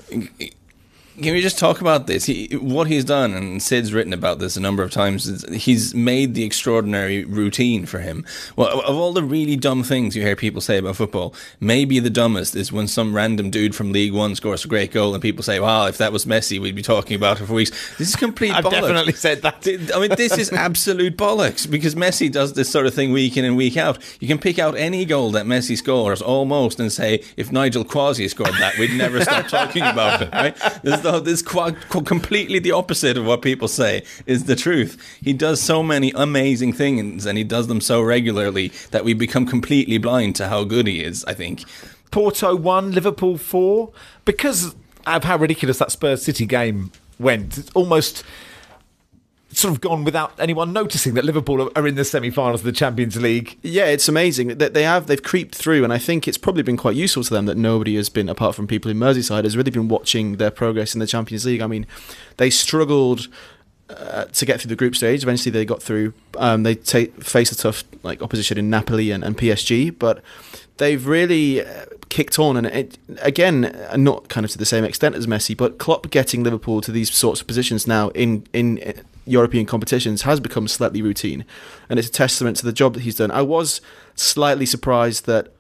can we just talk about this? What he's done, and Sid's written about this a number of times, is he's made the extraordinary routine for him. Well, of all the really dumb things you hear people say about football, maybe the dumbest is when some random dude from League One scores a great goal and people say, wow, if that was Messi, we'd be talking about it for weeks. This is complete bollocks.
I've definitely said that.
I mean, this is absolute bollocks, because Messi does this sort of thing week in and week out. You can pick out any goal that Messi scores almost and say, if Nigel Quasi scored that, we'd never stop talking about it, right? This completely the opposite of what people say is the truth. He does so many amazing things, and he does them so regularly that we become completely blind to how good he is, I think.
Porto 1, Liverpool 4. Because of how ridiculous that Spurs City game went, it's almost sort of gone without anyone noticing that Liverpool are in the semi-finals of the Champions League.
Yeah, it's amazing that they've creeped through, and I think it's probably been quite useful to them that nobody has been, apart from people in Merseyside, has really been watching their progress in the Champions League. I mean, they struggled to get through the group stage. Eventually, they got through. They faced a tough opposition in Napoli and PSG, but they've really kicked on, and again, not kind of to the same extent as Messi, but Klopp getting Liverpool to these sorts of positions now in European competitions has become slightly routine, and it's a testament to the job that he's done. I was slightly surprised that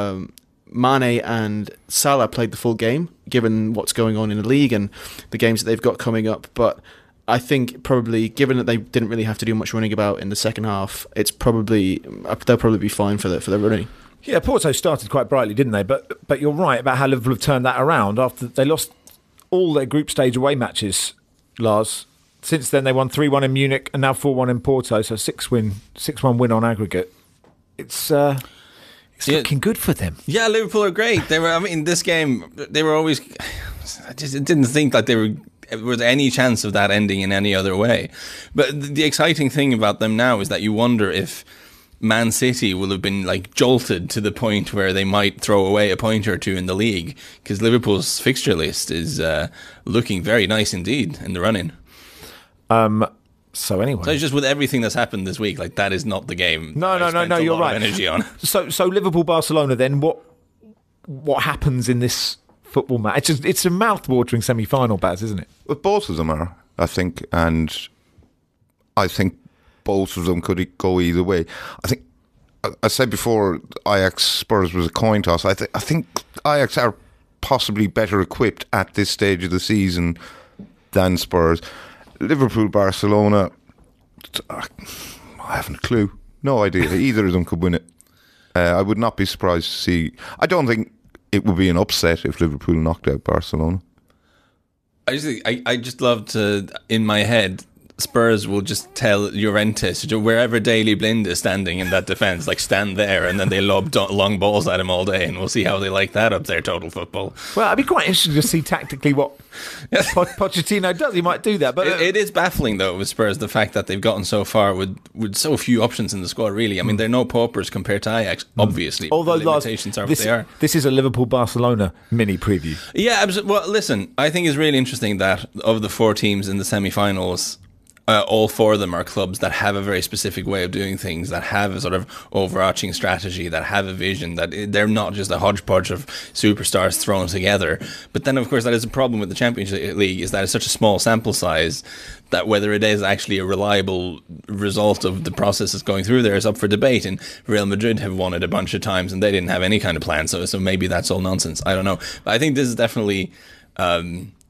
Mane and Salah played the full game, given what's going on in the league and the games that they've got coming up, but I think probably, given that they didn't really have to do much running about in the second half, they'll probably be fine for their running.
Yeah, Porto started quite brightly, didn't they? But you're right about how Liverpool have turned that around after they lost all their group stage away matches, Lars. Since then, they won 3-1 in Munich and now 4-1 in Porto, so 6-1 win on aggregate. It's looking good for them.
Yeah, Liverpool are great. This game, they were always... I just didn't think that there was any chance of that ending in any other way. But the exciting thing about them now is that you wonder if Man City will have been jolted to the point where they might throw away a point or two in the league, because Liverpool's fixture list is looking very nice indeed in the run-in.
So anyway,
so it's just with everything that's happened this week, that is not the game.
No, you're right.
Energy on.
So Liverpool Barcelona. Then what happens in this football match? It's a mouth-watering semi-final, Baz, isn't it?
Well, both of them are, I think, and I think both of them could go either way. I think I said before Ajax Spurs was a coin toss. I think Ajax are possibly better equipped at this stage of the season than Spurs. Liverpool, Barcelona, I haven't a clue. No idea. Either of them could win it. I would not be surprised to see. I don't think it would be an upset if Liverpool knocked out Barcelona.
I just love to, in my head, Spurs will just tell Llorente, wherever Daley Blind is standing in that defence, stand there, and then they lob long balls at him all day, and we'll see how they like that up there, total football.
Well, I'd be quite interested to see tactically what Pochettino does. He might do that, but
it is baffling though with Spurs, the fact that they've gotten so far with so few options in the squad. Really, I mean, they're no paupers compared to Ajax, obviously.
Although
the limitations are what they are.
This is a Liverpool-Barcelona mini preview.
Yeah, absolutely. Well, listen, I think it's really interesting that of the four teams in the semi-finals, all four of them are clubs that have a very specific way of doing things, that have a sort of overarching strategy, that have a vision, that they're not just a hodgepodge of superstars thrown together. But then, of course, that is a problem with the Champions League, is that it's such a small sample size that whether it is actually a reliable result of the process that's going through there is up for debate. And Real Madrid have won it a bunch of times and they didn't have any kind of plan, so maybe that's all nonsense. I don't know. But I think this is definitely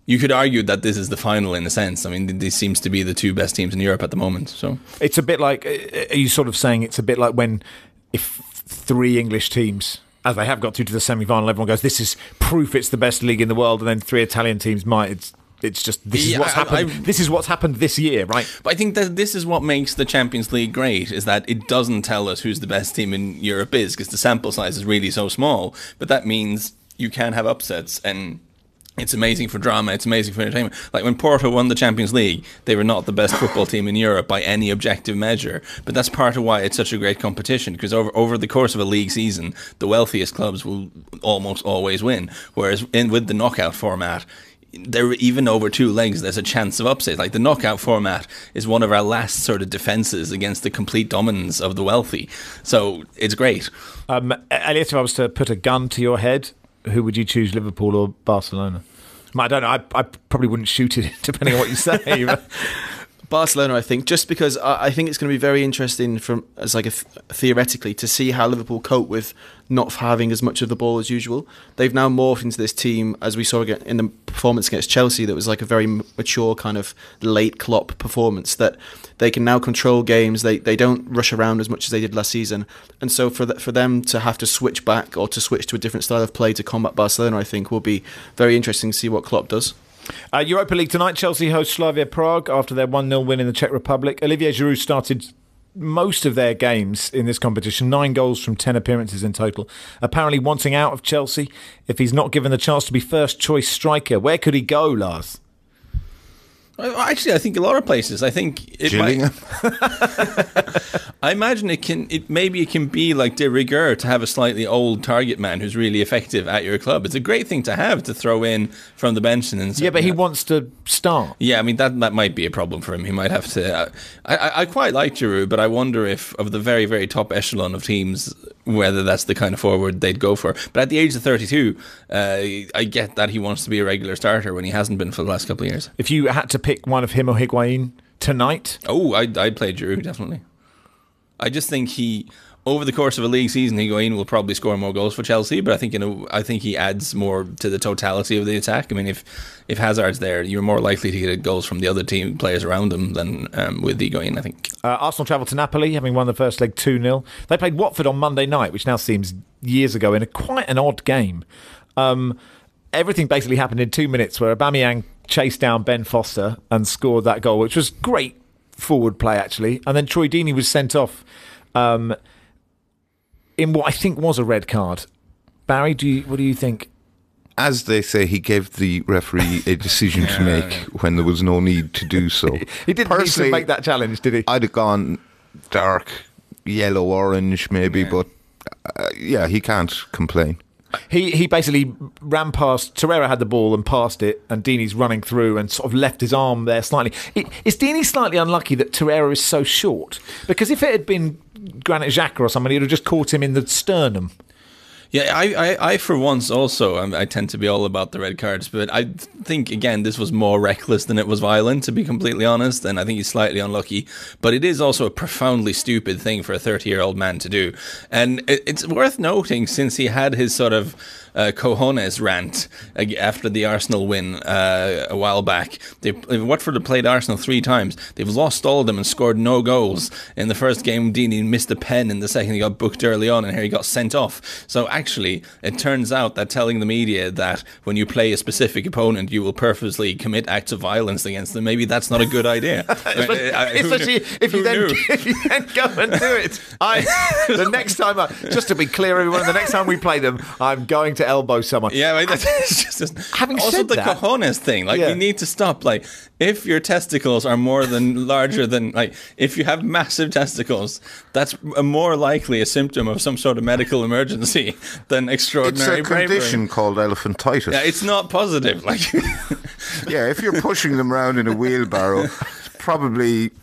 you could argue that this is the final in a sense. I mean, these seems to be the two best teams in Europe at the moment. So
it's a bit like, are you sort of saying it's a bit like when if 3 English teams, as they have got to the semi-final, everyone goes, this is proof it's the best league in the world, and then 3 Italian teams might. It's just this is what's happened. This is what's happened this year, right?
But I think that this is what makes the Champions League great, is that it doesn't tell us who's the best team in Europe is, because the sample size is really so small. But that means you can have upsets, and it's amazing for drama. It's amazing for entertainment. Like when Porto won the Champions League, they were not the best football team in Europe by any objective measure. But that's part of why it's such a great competition, because over the course of a league season, the wealthiest clubs will almost always win. Whereas with the knockout format, there, even over 2 legs, there's a chance of upset. Like the knockout format is one of our last sort of defences against the complete dominance of the wealthy. So it's great.
Elliot, if I was to put a gun to your head, who would you choose, Liverpool or Barcelona? I don't know. I probably wouldn't shoot it, depending on what you say. But
Barcelona, I think, just because I think it's going to be very interesting theoretically to see how Liverpool cope with not having as much of the ball as usual. They've now morphed into this team, as we saw in the performance against Chelsea, that was like a very mature kind of late Klopp performance, that they can now control games. They don't rush around as much as they did last season. And so for them to have to switch back or to switch to a different style of play to combat Barcelona, I think will be very interesting to see what Klopp does.
Europa League tonight, Chelsea host Slavia Prague after their 1-0 win in the Czech Republic. Olivier Giroud started most of their games in this competition, 9 goals from 10 appearances in total. Apparently wanting out of Chelsea if he's not given the chance to be first choice striker. Where could he go, Lars?
Actually, I think a lot of places. I think it might, I imagine it can be like de rigueur to have a slightly old target man who's really effective at your club. It's a great thing to have, to throw in from the bench and
yeah, but he wants to start.
Yeah, I mean that might be a problem for him. He might have to. I quite like Giroud, but I wonder if of the very, very top echelon of teams, whether that's the kind of forward they'd go for. But at the age of 32, I get that he wants to be a regular starter when he hasn't been for the last couple of years.
If you had to pick one of him or Higuain tonight?
Oh, I'd play Giroud, definitely. I just think over the course of a league season, Higuain will probably score more goals for Chelsea, but I think he adds more to the totality of the attack. I mean, if Hazard's there, you're more likely to get goals from the other team players around him than with Higuain, I think.
Arsenal travelled to Napoli, having won the first leg 2-0. They played Watford on Monday night, which now seems years ago, in quite an odd game. Everything basically happened in 2 minutes, where Aubameyang chased down Ben Foster and scored that goal, which was great forward play, actually. And then Troy Deeney was sent off in what I think was a red card. Barry, what do you think?
As they say, he gave the referee a decision to make when there was no need to do so.
He didn't need to make that challenge, did he?
I'd have gone dark yellow-orange maybe, but he can't complain.
He basically ran past. Torreira had the ball and passed it, and Deeney's running through and sort of left his arm there slightly. Is Deeney slightly unlucky that Torreira is so short? Because if it had been Granit Xhaka or somebody, it would have just caught him in the sternum.
Yeah, I for once also, I tend to be all about the red cards, but I think, again, this was more reckless than it was violent, to be completely honest, and I think he's slightly unlucky. But it is also a profoundly stupid thing for a 30-year-old man to do. And it's worth noting, since he had his sort of cojones rant after the Arsenal win a while back. Watford have played Arsenal 3 times. They've lost all of them and scored no goals. In the first game, Deeney missed a pen. In the second, he got booked early on, and here he got sent off. So actually, it turns out that telling the media that when you play a specific opponent, you will purposely commit acts of violence against them, maybe that's not a good idea.
Especially if you then go and do it. The next time, just to be clear, everyone, the next time we play them, I'm going to elbow someone.
Yeah, I mean, that's just
having
also
said
the
that,
cojones thing. Like, we need to stop. Like, if your testicles are more than larger than, like, if you have massive testicles, that's more likely a symptom of some sort of medical emergency than extraordinary
bravery. It's a condition called elephantitis.
Yeah, it's not positive. Like,
yeah, if you're pushing them around in a wheelbarrow, it's probably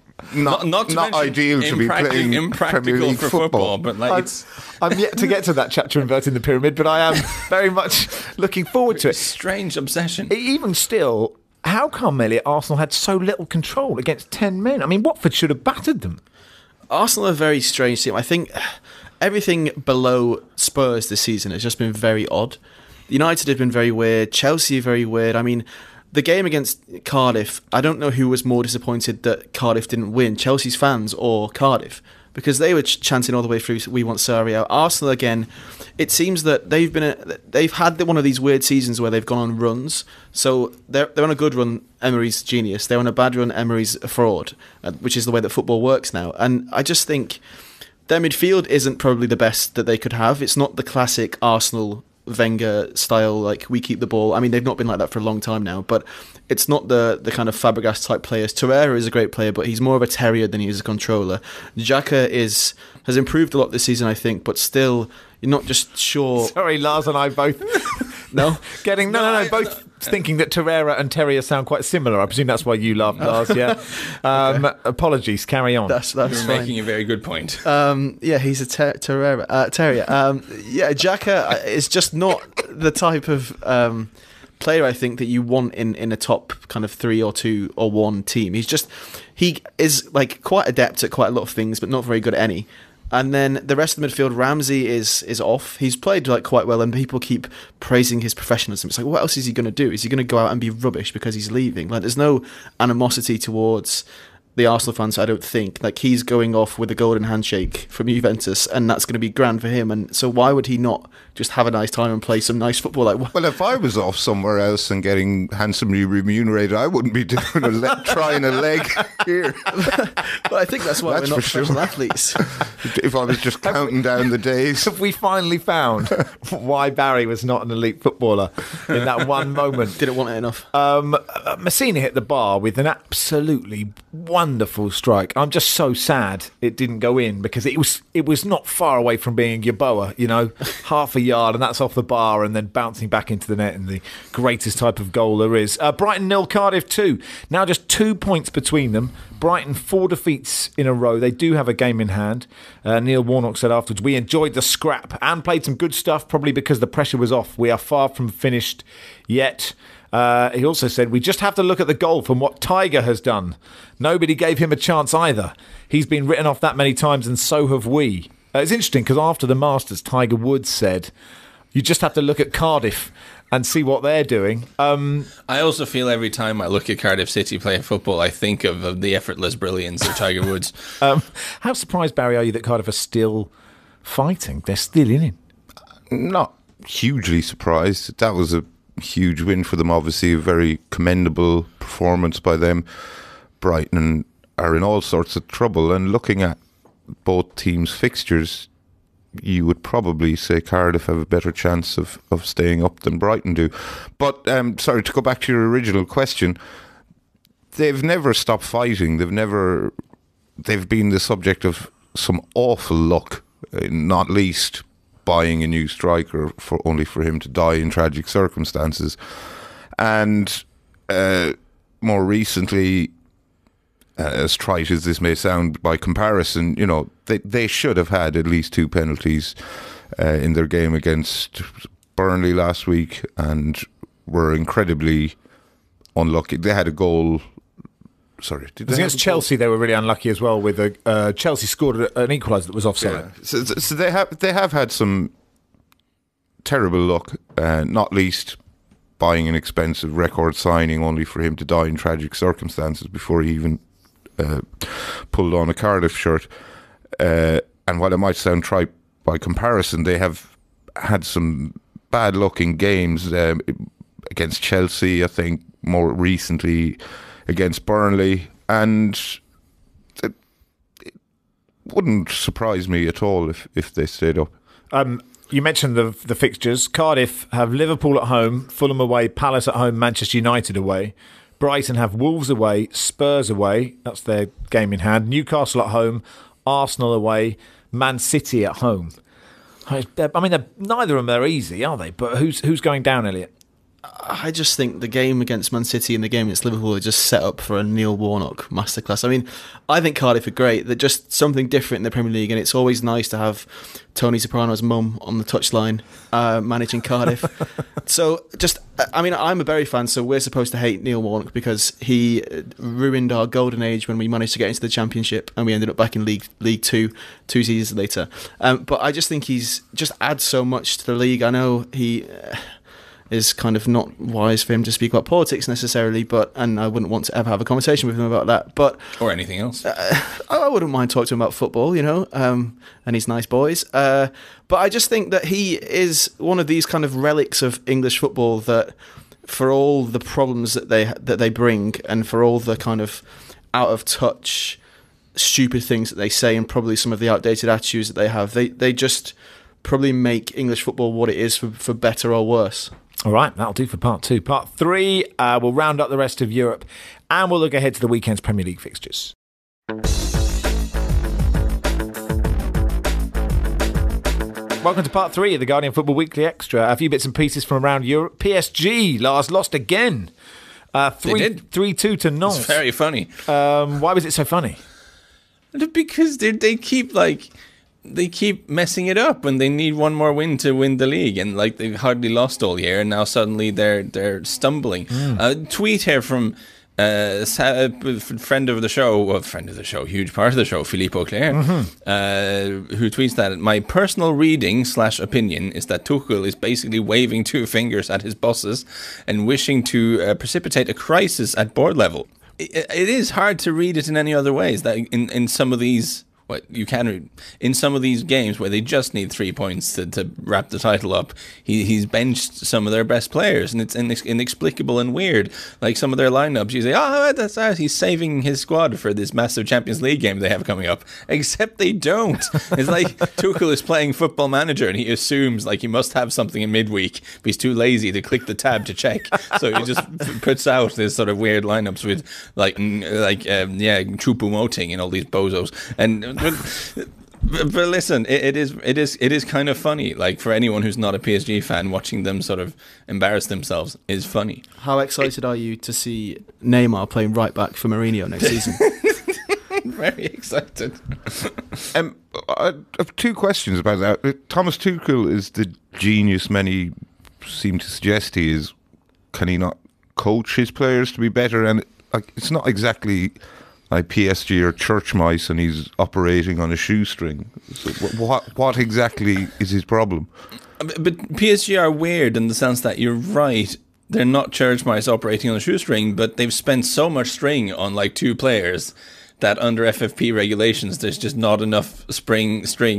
not ideal to be playing
impractical
Premier League
for
football.
But like,
I'm yet to get to that chapter inverting the pyramid, but I am very much looking forward to it.
Strange obsession.
Even still, how come, Elliot, Arsenal had so little control against 10 men? I mean, Watford should have battered them.
Arsenal are a very strange team. I think everything below Spurs this season has just been very odd. United have been very weird. Chelsea very weird. I mean, the game against Cardiff, I don't know who was more disappointed that Cardiff didn't win, Chelsea's fans or Cardiff, because they were chanting all the way through, "We want Sarri out." Arsenal, again, it seems that they've had one of these weird seasons where they've gone on runs. So they're on a good run, Emery's genius. They're on a bad run, Emery's a fraud, which is the way that football works now. And I just think their midfield isn't probably the best that they could have. It's not the classic Arsenal Wenger style, like we keep the ball. I mean, they've not been like that for a long time now, but it's not the kind of Fabregas type players. Torreira is a great player, but he's more of a terrier than he is a controller. Xhaka has improved a lot this season, I think, but still, you're not just sure.
Sorry, Lars and I both
No,
both thinking that Torreira and Terrier sound quite similar. I presume that's why you laughed, Lars. Yeah.
Okay.
Apologies. Carry on.
That's
You're
fine.
making a very good point.
Yeah, he's a terrier. Yeah, Xhaka is just not the type of player I think that you want in a top kind of 3 or 2 or 1 team. He is like quite adept at quite a lot of things, but not very good at any. And then the rest of the midfield, Ramsey is off. He's played like quite well, and people keep praising his professionalism. It's like, what else is he going to do? Is he going to go out and be rubbish because he's leaving? Like, there's no animosity towards the Arsenal fans, I don't think. Like, he's going off with a golden handshake from Juventus, and that's going to be grand for him. And so why would he not just have a nice time and play some nice football? Like,
Well, if I was off somewhere else and getting handsomely remunerated, I wouldn't be doing trying a leg here.
but I think that's why
That's
we're not
for sure.
professional athletes.
If I was just counting down the days.
Have we finally found why Barry was not an elite footballer in that one moment?
Didn't want it enough.
Messina hit the bar with an absolutely wonderful strike. I'm just so sad it didn't go in, because it was not far away from being Yeboah, half a yard, and that's off the bar and then bouncing back into the net in the greatest type of goal there is. Brighton 0, Cardiff 2. Now just 2 points between them. Brighton 4 defeats in a row. They do have a game in hand. Neil Warnock said afterwards, "We enjoyed the scrap and played some good stuff, probably because the pressure was off. We are far from finished yet." He also said, "We just have to look at the goal from what Tiger has done. Nobody gave him a chance either. He's been written off that many times, and so have we." It's interesting because after the Masters, Tiger Woods said, "You just have to look at Cardiff and see what they're doing."
I also feel every time I look at Cardiff City play football, I think of the effortless brilliance of Tiger Woods.
How surprised, Barry, are you that Cardiff are still fighting? They're still in it.
Not hugely surprised. That was a huge win for them, obviously. A very commendable performance by them. Brighton are in all sorts of trouble, and looking at both teams' fixtures, you would probably say Cardiff have a better chance of staying up than Brighton do. But, sorry, to go back to your original question, they've never stopped fighting. They've been the subject of some awful luck, not least buying a new striker only for him to die in tragic circumstances. And more recently, as trite as this may sound by comparison, they should have had at least 2 penalties in their game against Burnley last week, and were incredibly unlucky. They had a goal. Sorry, did they
Against Chelsea, they were really unlucky as well. With Chelsea scored an equaliser that was offside.
Yeah. So they have had some terrible luck, not least buying an expensive record signing only for him to die in tragic circumstances before he even pulled on a Cardiff shirt. And while it might sound trite by comparison, they have had some bad luck in games against Chelsea, I think, more recently against Burnley, and it wouldn't surprise me at all if they stayed up.
You mentioned the fixtures. Cardiff have Liverpool at home, Fulham away, Palace at home, Manchester United away. Brighton have Wolves away, Spurs away. That's their game in hand. Newcastle at home, Arsenal away, Man City at home. I mean, neither of them are easy, are they? But who's going down, Elliot?
I just think the game against Man City and the game against Liverpool are just set up for a Neil Warnock masterclass. I mean, I think Cardiff are great. They're just something different in the Premier League, and it's always nice to have Tony Soprano's mum on the touchline managing Cardiff. So, I'm a Bury fan, so we're supposed to hate Neil Warnock because he ruined our golden age when we managed to get into the Championship, and we ended up back in League 2 seasons later. But I just think he's just adds so much to the league. I know is kind of not wise for him to speak about politics necessarily, and I wouldn't want to ever have a conversation with him about that. But
or anything else.
I wouldn't mind talking to him about football, and he's nice boys. But I just think that he is one of these kind of relics of English football that, for all the problems that they bring, and for all the kind of out of touch, stupid things that they say, and probably some of the outdated attitudes that they have, they just probably make English football what it is for better or worse.
All right, that'll do for part 2. Part 3, we'll round up the rest of Europe, and we'll look ahead to the weekend's Premier League fixtures. Welcome to part 3 of the Guardian Football Weekly Extra. A few bits and pieces from around Europe. PSG, Lars, lost again. 3-2 to Nantes.
It's very funny.
Why was it so funny?
Because they keep messing it up when they need one more win to win the league, and they've hardly lost all year, and now suddenly they're stumbling. A tweet here from a friend of the show, huge part of the show, Philippe Auclair, who tweets that my personal reading / opinion is that Tuchel is basically waving 2 fingers at his bosses and wishing to precipitate a crisis at board level. It is hard to read it in any other ways. That in some of these, in some of these games where they just need 3 points to wrap the title up, he's benched some of their best players, and it's inexplicable and weird. Like some of their lineups, you say, he's saving his squad for this massive Champions League game they have coming up. Except they don't. It's like Tuchel is playing Football Manager, and he assumes he must have something in midweek, but he's too lazy to click the tab to check. So he just puts out this sort of weird lineups with Choupo-Moting and all these bozos. And but listen, it is kind of funny. For anyone who's not a PSG fan, watching them sort of embarrass themselves is funny.
How excited are you to see Neymar playing right back for Mourinho next season?
Very excited.
I have 2 questions about that. Thomas Tuchel is the genius many seem to suggest he is. Can he not coach his players to be better? And it's not exactly like PSG or church mice, and he's operating on a shoestring. So what exactly is his problem?
But PSG are weird in the sense that you're right. They're not church mice operating on a shoestring, but they've spent so much string on 2 players that under FFP regulations, there's just not enough string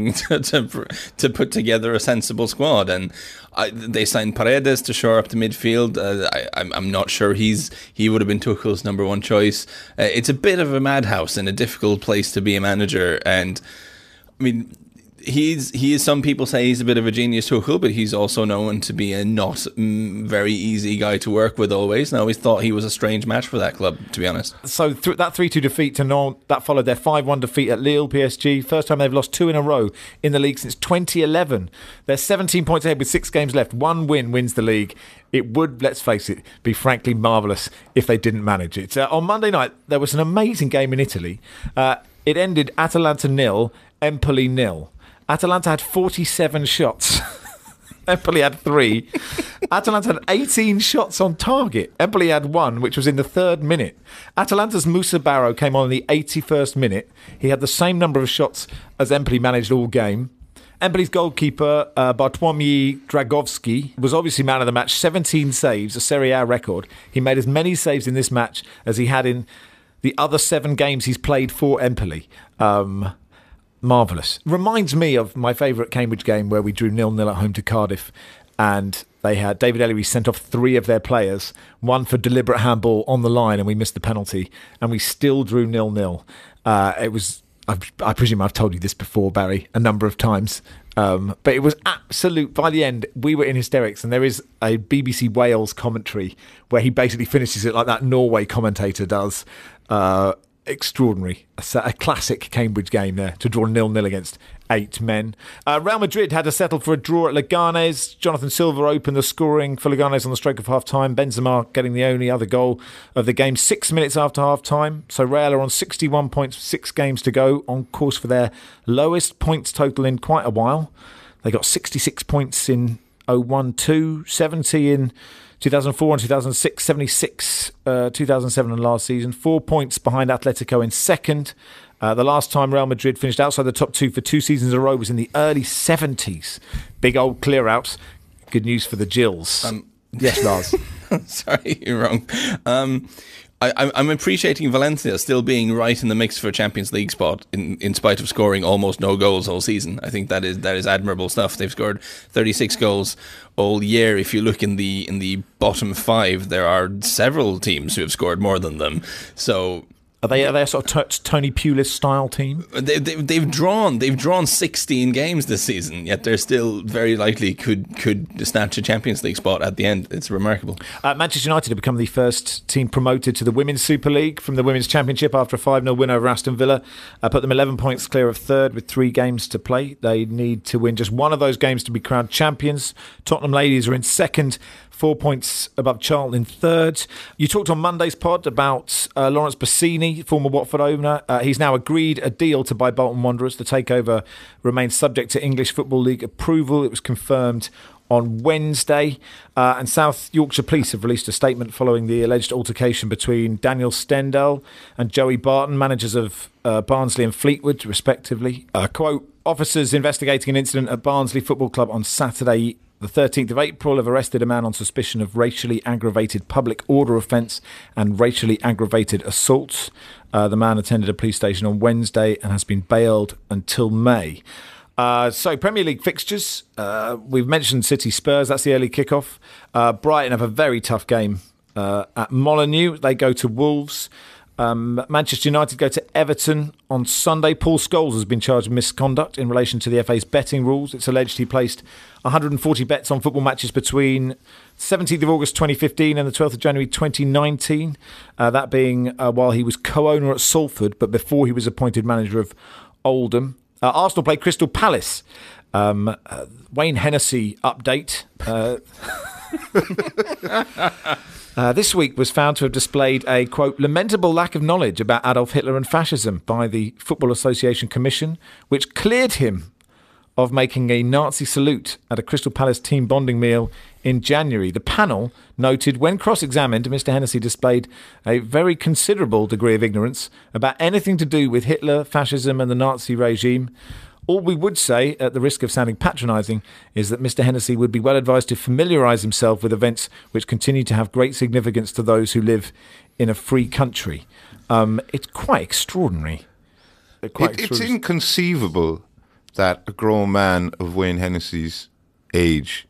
to put together a sensible squad. And they signed Paredes to shore up the midfield. I'm not sure he would have been Tuchel's number 1 choice. It's a bit of a madhouse and a difficult place to be a manager. And I mean, he is. Some people say he's a bit of a genius, Tuchel, but he's also known to be a not very easy guy to work with always. And I always thought he was a strange match for that club, to be honest.
So that 3-2 defeat to Nantes, that followed their 5-1 defeat at Lille, PSG. First time they've lost 2 in a row in the league since 2011. They're 17 points ahead with 6 games left. 1 win wins the league. It would, let's face it, be frankly marvellous if they didn't manage it. On Monday night, there was an amazing game in Italy. It ended Atalanta 0, Empoli 0. Atalanta had 47 shots. Empoli had 3. Atalanta had 18 shots on target. Empoli had 1, which was in the 3rd minute. Atalanta's Moussa Barrow came on in the 81st minute. He had the same number of shots as Empoli managed all game. Empoli's goalkeeper, Bartłomiej Dragowski, was obviously man of the match. 17 saves, a Serie A record. He made as many saves in this match as he had in the other 7 games he's played for Empoli. Marvellous. Reminds me of my favourite Cambridge game where we drew 0-0 at home to Cardiff, and they had David Ellery sent off 3 of their players, 1 for deliberate handball on the line, and we missed the penalty, and we still drew 0-0. It was, I presume I've told you this before, Barry, a number of times, but it was absolute. By the end, we were in hysterics, and there is a BBC Wales commentary where he basically finishes it like that Norway commentator does. Extraordinary. A classic Cambridge game there to draw 0-0 against 8 men. Real Madrid had to settle for a draw at Leganes. Jonathan Silva opened the scoring for Leganes on the stroke of half-time. Benzema getting the only other goal of the game 6 minutes after half-time. So Real are on 61 points, 6 games to go, on course for their lowest points total in quite a while. They got 66 points in 01-2, 70 in 2004 and 2006, 76, 2007 and last season. 4 points behind Atletico in second. The last time Real Madrid finished outside the top 2 for 2 seasons in a row was in the early 70s. Big old clear out. Good news for the Gills. Yes, Lars.
Sorry, you're wrong. I'm appreciating Valencia still being right in the mix for a Champions League spot in spite of scoring almost no goals all season. I think that is admirable stuff. They've scored 36 goals all year. If you look in the bottom 5, there are several teams who have scored more than them. So
Are they a sort of Tony Pulis style team?
They've drawn 16 games this season, yet they're still very likely could snatch a Champions League spot at the end. It's remarkable.
Manchester United have become the first team promoted to the Women's Super League from the Women's Championship after a 5-0 win over Aston Villa. Put them 11 points clear of third with 3 games to play. They need to win just one of those games to be crowned champions. Tottenham ladies are in second, 4 points above Charlton in third. You talked on Monday's pod about Lawrence Bassini, former Watford owner. He's now agreed a deal to buy Bolton Wanderers. The takeover remains subject to English Football League approval. It was confirmed on Wednesday. And South Yorkshire Police have released a statement following the alleged altercation between Daniel Stendhal and Joey Barton, managers of Barnsley and Fleetwood, respectively. Quote, officers investigating an incident at Barnsley Football Club on Saturday the 13th of April have arrested a man on suspicion of racially aggravated public order offence and racially aggravated assault. The man attended a police station on Wednesday and has been bailed until May. So Premier League fixtures. We've mentioned City Spurs. That's the early kickoff. Brighton have a very tough game at Molineux. They go to Wolves. Manchester United go to Everton on Sunday. Paul Scholes has been charged with misconduct in relation to the FA's betting rules. It's alleged he placed 140 bets on football matches between 17th of August 2015 and the 12th of January 2019. That being while he was co-owner at Salford, but before he was appointed manager of Oldham. Arsenal play Crystal Palace. Wayne Hennessy update. This week was found to have displayed a, quote, lamentable lack of knowledge about Adolf Hitler and fascism by the Football Association Commission, which cleared him of making a Nazi salute at a Crystal Palace team bonding meal in January. The panel noted when cross-examined, Mr. Hennessy displayed a very considerable degree of ignorance about anything to do with Hitler, fascism and the Nazi regime. All we would say, at the risk of sounding patronising, is that Mr. Hennessy would be well advised to familiarise himself with events which continue to have great significance to those who live in a free country. It's quite extraordinary.
It's inconceivable that a grown man of Wayne Hennessy's age,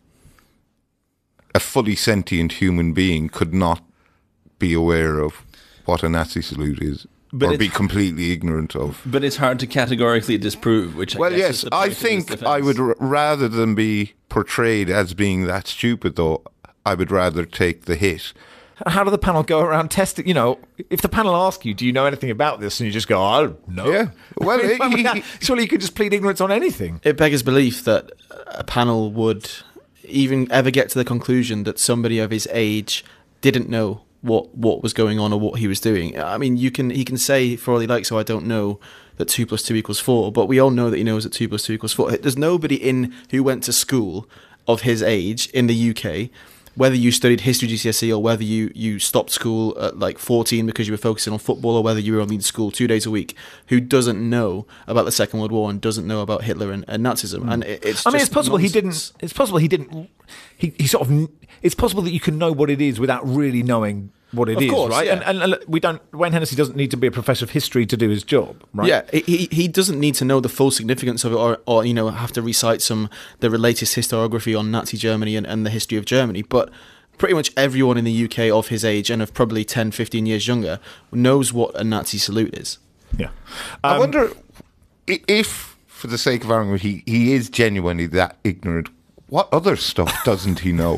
a fully sentient human being, could not be aware of what a Nazi salute is. Or be completely ignorant of.
But it's hard to categorically disprove, which I guess is the point
I think I would rather than be portrayed as being that stupid, though, I would rather take the hit.
How do the panel go around testing? You know, if the panel ask you, do you know anything about this? And you just go, I don't know.
Yeah. Well,
surely you could just plead ignorance on anything.
It beggars belief that a panel would even ever get to the conclusion that somebody of his age didn't know what was going on or what he was doing. I mean, he can say for all he likes, so I don't know that 2 + 2 = 4, but we all know that he knows that 2 + 2 = 4. There's nobody who went to school of his age in the UK, whether you studied history GCSE or whether you stopped school at like 14 because you were focusing on football, or whether you were only in school 2 days a week, who doesn't know about the Second World War and doesn't know about Hitler and Nazism. And it's possible
nonsense. It's possible he didn't. He sort of. It's possible that you can know what it is without really knowing what it is, right?
Yeah.
And we don't. Wayne Hennessy doesn't need to be a professor of history to do his job, right?
Yeah, he doesn't need to know the full significance of it, or have to recite the latest historiography on Nazi Germany and the history of Germany. But pretty much everyone in the UK of his age and of probably 10, 15 years younger knows what a Nazi salute is.
Yeah.
I wonder if, for the sake of argument, he is genuinely that ignorant. What other stuff doesn't he know?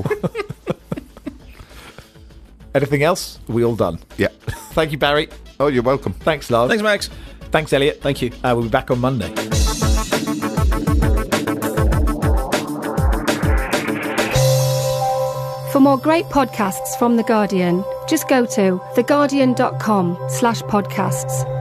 Anything else? Are we all done?
Yeah.
Thank you, Barry.
Oh, you're welcome.
Thanks, Lars.
Thanks, Max.
Thanks, Elliot.
Thank you.
We'll be back on Monday.
For more great podcasts from The Guardian, just go to theguardian.com/podcasts.